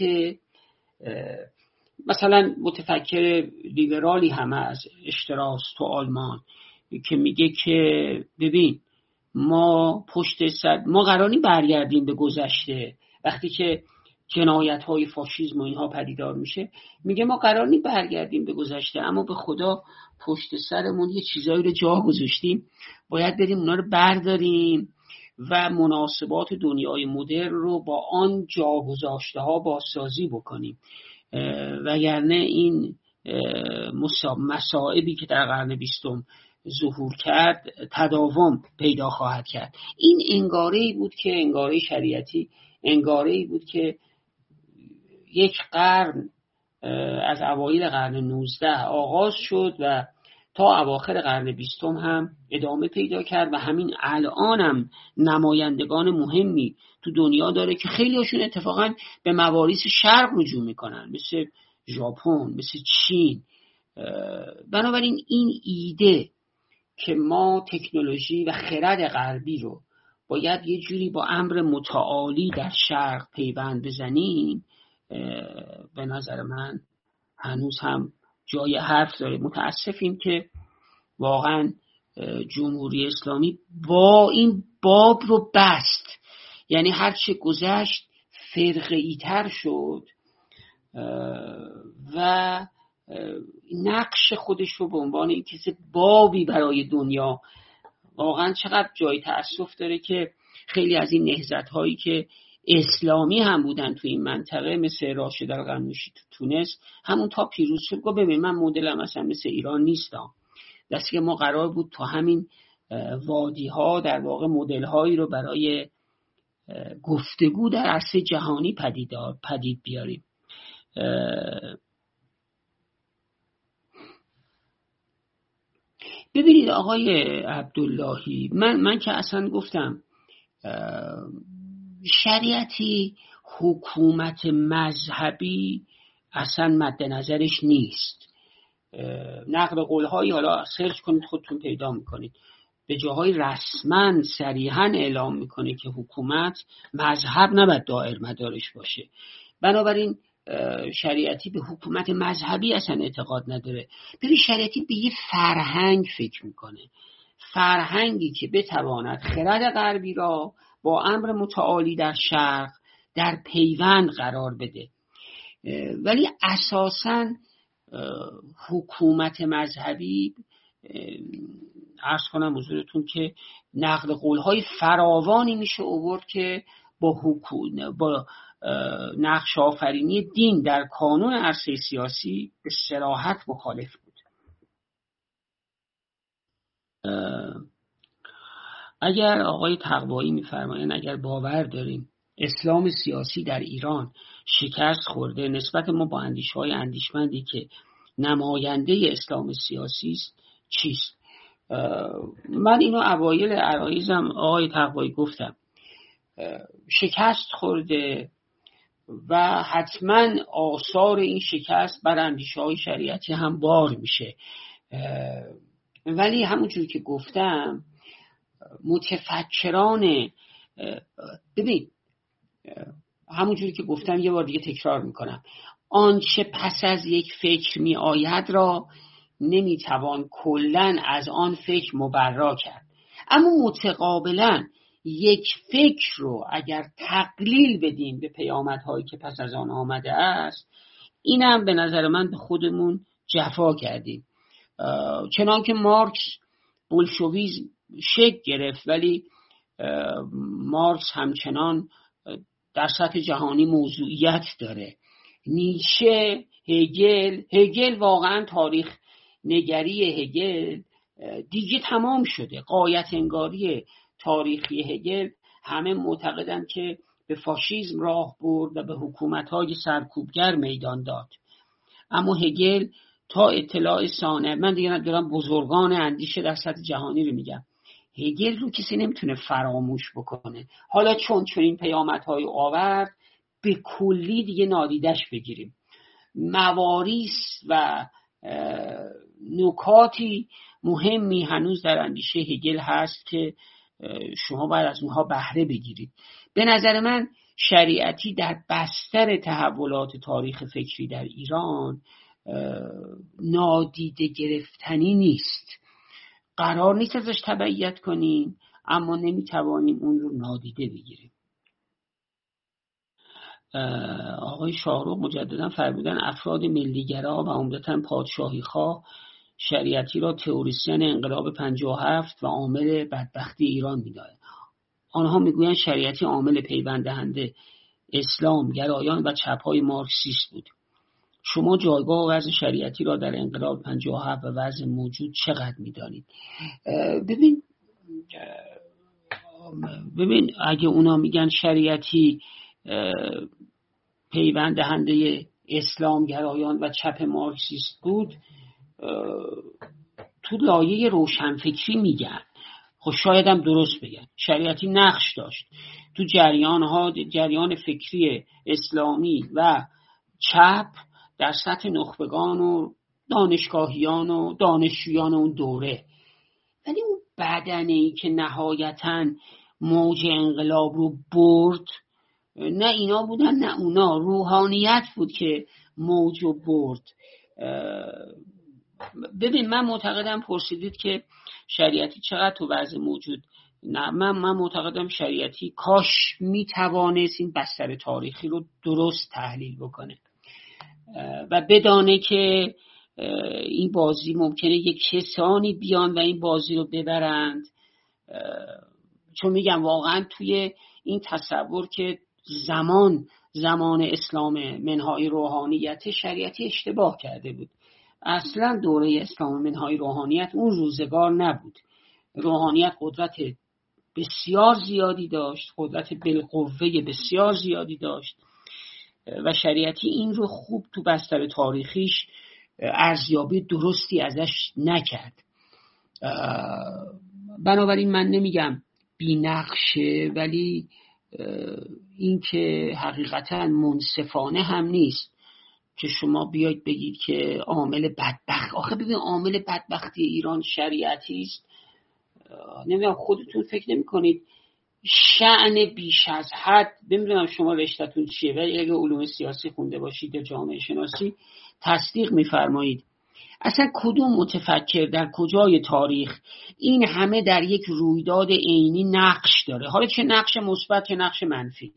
مثلا متفکر لیبرالی هم از اشتراس تو آلمان که میگه که ببین ما قرار نیست برگردیم به گذشته. وقتی که جنایت‌های فاشیسم و اینها پدیدار میشه میگه ما قرار نیست برگردیم به گذشته، اما به خدا پشت سرمون یه چیزایی رو جا گذاشتیم، باید بریم اونا رو برداریم و مناسبات دنیای مدرن رو با آن جا گذاشته ها بازسازی بکنیم، وگرنه این مصائبی که در قرن 20 ظهور کرد تداوم پیدا خواهد کرد. این انگاره‌ای بود که انگاره شریعتی، انگاره‌ای بود که یک قرن از اوایل قرن 19 آغاز شد و تا اواخر قرن 20 هم ادامه پیدا کرد و همین الان هم نمایندگان مهمی تو دنیا داره که خیلی هاشون اتفاقا به مواریث شرق رجوع میکنن، مثل ژاپن، مثل چین. بنابراین این ایده که ما تکنولوژی و خرد غربی رو باید یه جوری با امر متعالی در شرق پیوند بزنیم، به نظر من هنوز هم جای حرف داره. متاسفیم که واقعا جمهوری اسلامی با این باب رو بست، یعنی هرچه گذشت فرقه‌ای تر شد و نقش خودش رو به عنوان این کسی بابی برای دنیا. واقعا چقدر جای تأسف داره که خیلی از این نهضت‌هایی که اسلامی هم بودن تو این منطقه مثل راشد القنوشی تو تونس همون تا پیروز شد گفت ببین من مدلم اصلا مثل ایران نیستم، دستی که ما قرار بود تو همین وادی ها در واقع مدل هایی رو برای گفتگو در عرصه جهانی پدید بیاریم. ببینید آقای عبداللهی، من که اصلا گفتم شریعتی حکومت مذهبی اصلا مد نظرش نیست. نقل قولهایی حالا سرچ کنید خودتون پیدا میکنید، به جاهای رسما صریحا اعلام میکنه که حکومت مذهب نباید دائر مدارش باشه. بنابراین شریعتی به حکومت مذهبی اصلا اعتقاد نداره. ببین شریعتی به یه فرهنگ فکر میکنه، فرهنگی که بتواند خرد غربی را با امر متعالی در شرق در پیوند قرار بده. ولی اساساً حکومت مذهبی عرض کنم حضورتون که نقل قول‌های فراوانی میشه آورد که با نقش آفرینی دین در کانون عرصه سیاسی به صراحت مخالف بود. اگر آقای تقوایی میفرمایند اگر باور داریم اسلام سیاسی در ایران شکست خورده، نسبت ما با اندیشه‌های اندیشمندی که نماینده اسلام سیاسی است چیست؟ من اینو اوایل عرایزم آقای تقوایی گفتم، شکست خورده و حتما آثار این شکست بر اندیشه‌های شریعتی هم بار میشه، ولی همونجور که گفتم متفکران، ببین همونجوری که گفتم یه بار دیگه تکرار میکنم، آنچه پس از یک فکر می آید را نمیتوان کلن از آن فکر مبرا کرد، اما متقابلا یک فکر رو اگر تقلیل بدیم به پیامدهایی که پس از آن آمده است، اینم به نظر من به خودمون جفا کردیم. چنان که مارکس بولشویسم شکل گرفت، ولی مارکس همچنان در سطح جهانی موضوعیت داره. نیچه، هگل واقعا تاریخ نگری هگل دیگه تمام شده. غایت انگاری تاریخی هگل همه معتقدن که به فاشیسم راه برد و به حکومت‌های سرکوبگر میدان داد، اما هگل تا اطلاع ثانوی، من دیگه دارم بزرگان اندیشه در سطح جهانی رو میگم، هگل رو کسی نمیتونه فراموش بکنه. حالا چون این پیامدهای آورد به کلی دیگه نادیدش بگیریم. مواریث و نکاتی مهمی هنوز در اندیشه هگل هست که شما باید از اونها بهره بگیرید. به نظر من شریعتی در بستر تحولات تاریخ فکری در ایران نادیده گرفتنی نیست. قرار نیست ازش تبعیت کنیم، اما نمیتوانیم اون رو نادیده بگیریم. آقای شاهرخ مجددا فرمودن افراد ملیگرا و عمدتاً پادشاهی خواه شریعتی را تئوریسین انقلاب 57 و عامل بدبختی ایران می‌دانند. آنها میگویند شریعتی عامل پیوند دهنده اسلام گرایان و چپ‌های مارکسیست بود. شما جایگاه و وضع شریعتی را در انقلاب 57 و وضع موجود چقدر می‌دانید؟ ببین اگه اونا میگن شریعتی پیوند دهنده اسلام گرایان و چپ مارکسیست بود، تو لایه روشنفکری میگن. خب شاید هم درست بگن. شریعتی نقش داشت تو جریان فکری اسلامی و چپ در سطح نخبگان و دانشگاهیان و دانشجویان اون دوره، ولی اون بدنه‌ای که نهایتاً موج انقلاب رو برد، نه اینا بودن نه اونا، روحانیت بود که موج رو برد. ببین من معتقدم، پرسیدید که شریعتی چقدر تو وضع موجود، نه من معتقدم شریعتی کاش میتوانست این بستر تاریخی رو درست تحلیل بکنه و بدانه که این بازی ممکنه یک کسانی بیان و این بازی رو ببرند، چون میگم واقعا توی این تصور که زمان اسلام منهای روحانیت، شریعتی اشتباه کرده بود. اصلا دوره اسلام منهای روحانیت اون روزگار نبود. روحانیت قدرت بسیار زیادی داشت، قدرت بالقوه بسیار زیادی داشت و شریعتی این رو خوب تو بستر تاریخیش ارزیابی درستی ازش نکرد. بنابراین من نمیگم بی نقشه، ولی این که حقیقتا منصفانه هم نیست که شما بیاید بگید که عامل بدبخت، آخه ببین عامل بدبختی ایران شریعتی است. نمیدونم خودتون فکر نمی کنید شأن بیش از حد، نمیدونم شما رشته‌تون چیه، ولی اگه علوم سیاسی خونده باشید یا جامعه شناسی تصدیق می‌فرمایید اصلا کدوم متفکر در کجای تاریخ این همه در یک رویداد عینی نقش داره، حالا چه نقش مثبت چه نقش منفی.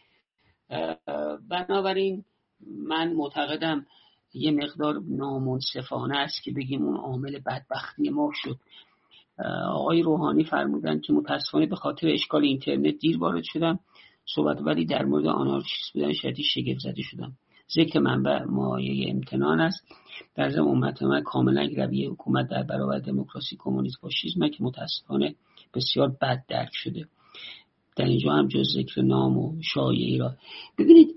بنابراین من معتقدم یه مقدار نامنصفانه است که بگیم اون عامل بدبختی ما شد. آقای روحانی فرمودن که متاسفانه به خاطر اشکال اینترنت دیر وارد شدم صحبت، ولی در مورد آنارشیست بودن شدید شگفت زده شدم. ذکر منبع مایه امتنان است. در ضمن امت من کاملا رویه حکومت در برابر دموکراسی، کمونیسم، فاشیسم که متاسفانه بسیار بد درک شده. در اینجا هم جز ذکر نام و شایعی را ببینید،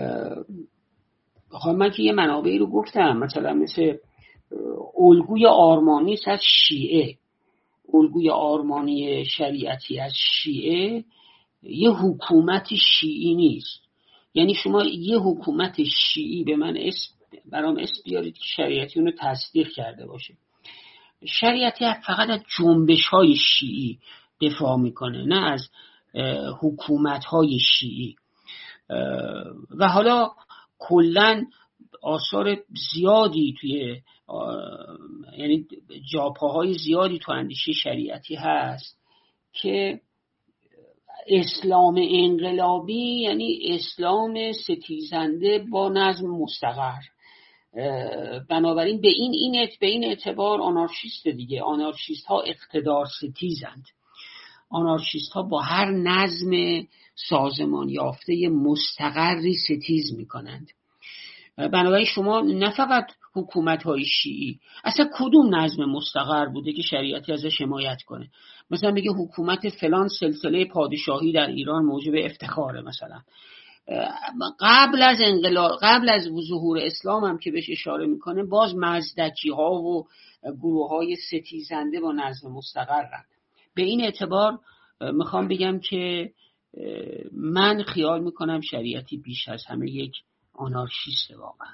من که یه منابعی رو گفتم، مثلا مثل الگوی آرمانی از شیعه، الگوی آرمانی شریعتی از شیعه یه حکومت شیعی نیست. یعنی شما یه حکومت شیعی به من برام اسم بیارید که شریعتی اونو تصدیق کرده باشه. شریعتی فقط از جنبش‌های شیعی دفاع میکنه، نه از حکومت‌های شیعی. و حالا کلاً آثار زیادی توی یعنی جاپاهای زیادی تو اندیشه شریعتی هست که اسلام انقلابی یعنی اسلام ستیزنده با نظم مستقر. بنابراین به این اعتبار آنارشیست دیگه. آنارشیست ها اقتدار ستیزند. آنارشیست ها با هر نظم سازمان یافته مستقری ستیز میکنند. بنابراین شما نه فقط حکومت های شیعی، اصلا کدوم نظم مستقر بوده که شریعتی ازش حمایت کنه؟ مثلا بگه حکومت فلان سلسله پادشاهی در ایران موجب افتخاره. مثلا قبل از انقلاب، قبل از ظهور اسلام هم که بهش اشاره میکنه، باز مزدکی ها و گروه های ستیزنده با نظم مستقرن. به این اعتبار میخوام بگم که من خیال میکنم شریعتی بیش از همه یک آنارشیست واقعا.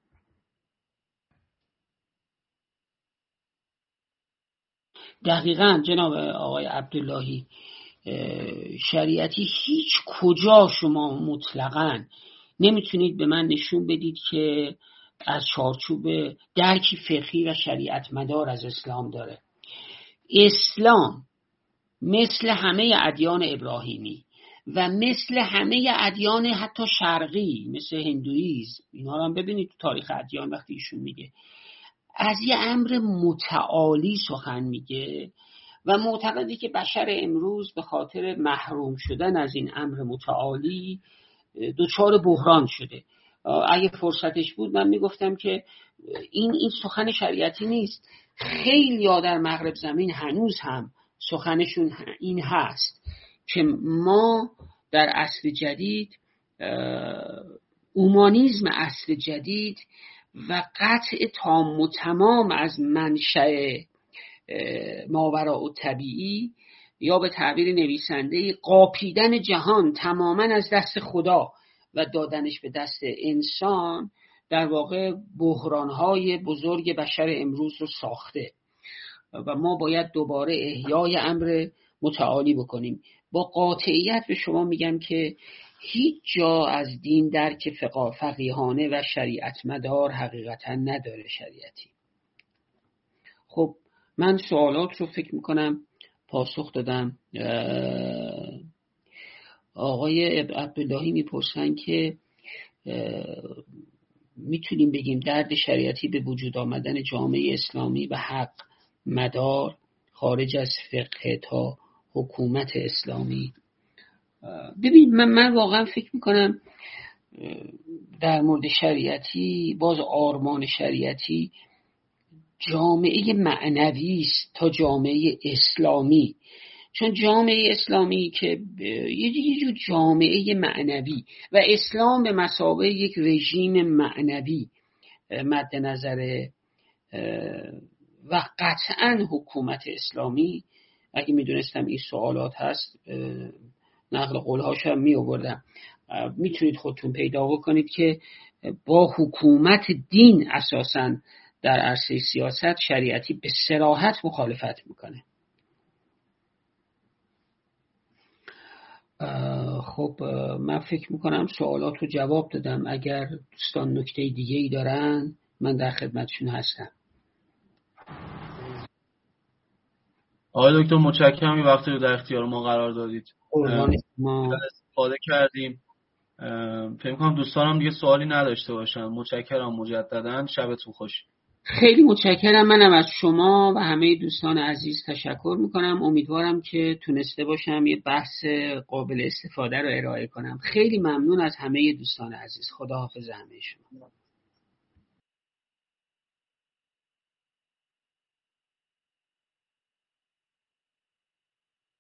دقیقاً جناب آقای عبداللهی، شریعتی هیچ کجا شما مطلقاً نمیتونید به من نشون بدید که از چارچوب درکی فقهی و شریعت مدار از اسلام داره. اسلام مثل همه ادیان ابراهیمی و مثل همه ادیان حتی شرقی مثل هندویسم، اینا رو هم ببینید تو تاریخ ادیان وقتی ایشون میگه از یه امر متعالی سخن میگه و معتقده که بشر امروز به خاطر محروم شدن از این امر متعالی دچار بحران شده. اگه فرصتش بود من میگفتم که این سخن شریعتی نیست. خیلی ها در مغرب زمین هنوز هم سخنشون این هست که ما در عصر جدید، اومانیسم عصر جدید و قطع تام و تمام از منشأ ماوراءالطبیعی، یا به تعبیر نویسنده قاپیدن جهان تماما از دست خدا و دادنش به دست انسان، در واقع بحرانهای بزرگ بشر امروز رو ساخته و ما باید دوباره احیای امر متعالی بکنیم. با قاطعیت به شما میگم که هیچ جا از دین درک فقیهانه و شریعت مدار حقیقتا نداره شریعتی. خب من سوالات رو فکر میکنم پاسخ دادم. آقای عبداللهی میپرسن که میتونیم بگیم درد شریعتی به وجود آمدن جامعه اسلامی و حق مدار خارج از فقه تا حکومت اسلامی. ببین من واقعا فکر میکنم در مورد شریعتی، باز آرمان شریعتی جامعه معنوی است تا جامعه اسلامی. چون جامعه اسلامی که یه جور جامعه معنوی و اسلام به مثابه یک رژیم معنوی مد نظر و قطعا حکومت اسلامی، اگه میدونستم این سوالات هست نقل قولهاش هم می آوردم. میتونید خودتون پیدا بکنید که با حکومت دین اساساً در عرصه سیاست شریعتی به صراحت مخالفت میکنه. خب من فکر میکنم سوالات رو جواب دادم. اگر دوستان نکته دیگه ای دارن من در خدمتشون هستم. آقای دکتر متشکرم این وقتی رو در اختیار ما قرار دادید. ما استفاده کردیم. فکر کنم دوستانم دیگه سوالی نداشته باشن. متشکرم مجددا. شبتون خوش. خیلی متشکرم. منم از شما و همه دوستان عزیز تشکر میکنم. امیدوارم که تونسته باشم یه بحث قابل استفاده رو ارائه کنم. خیلی ممنون از همه دوستان عزیز. خداحافظ همه شما.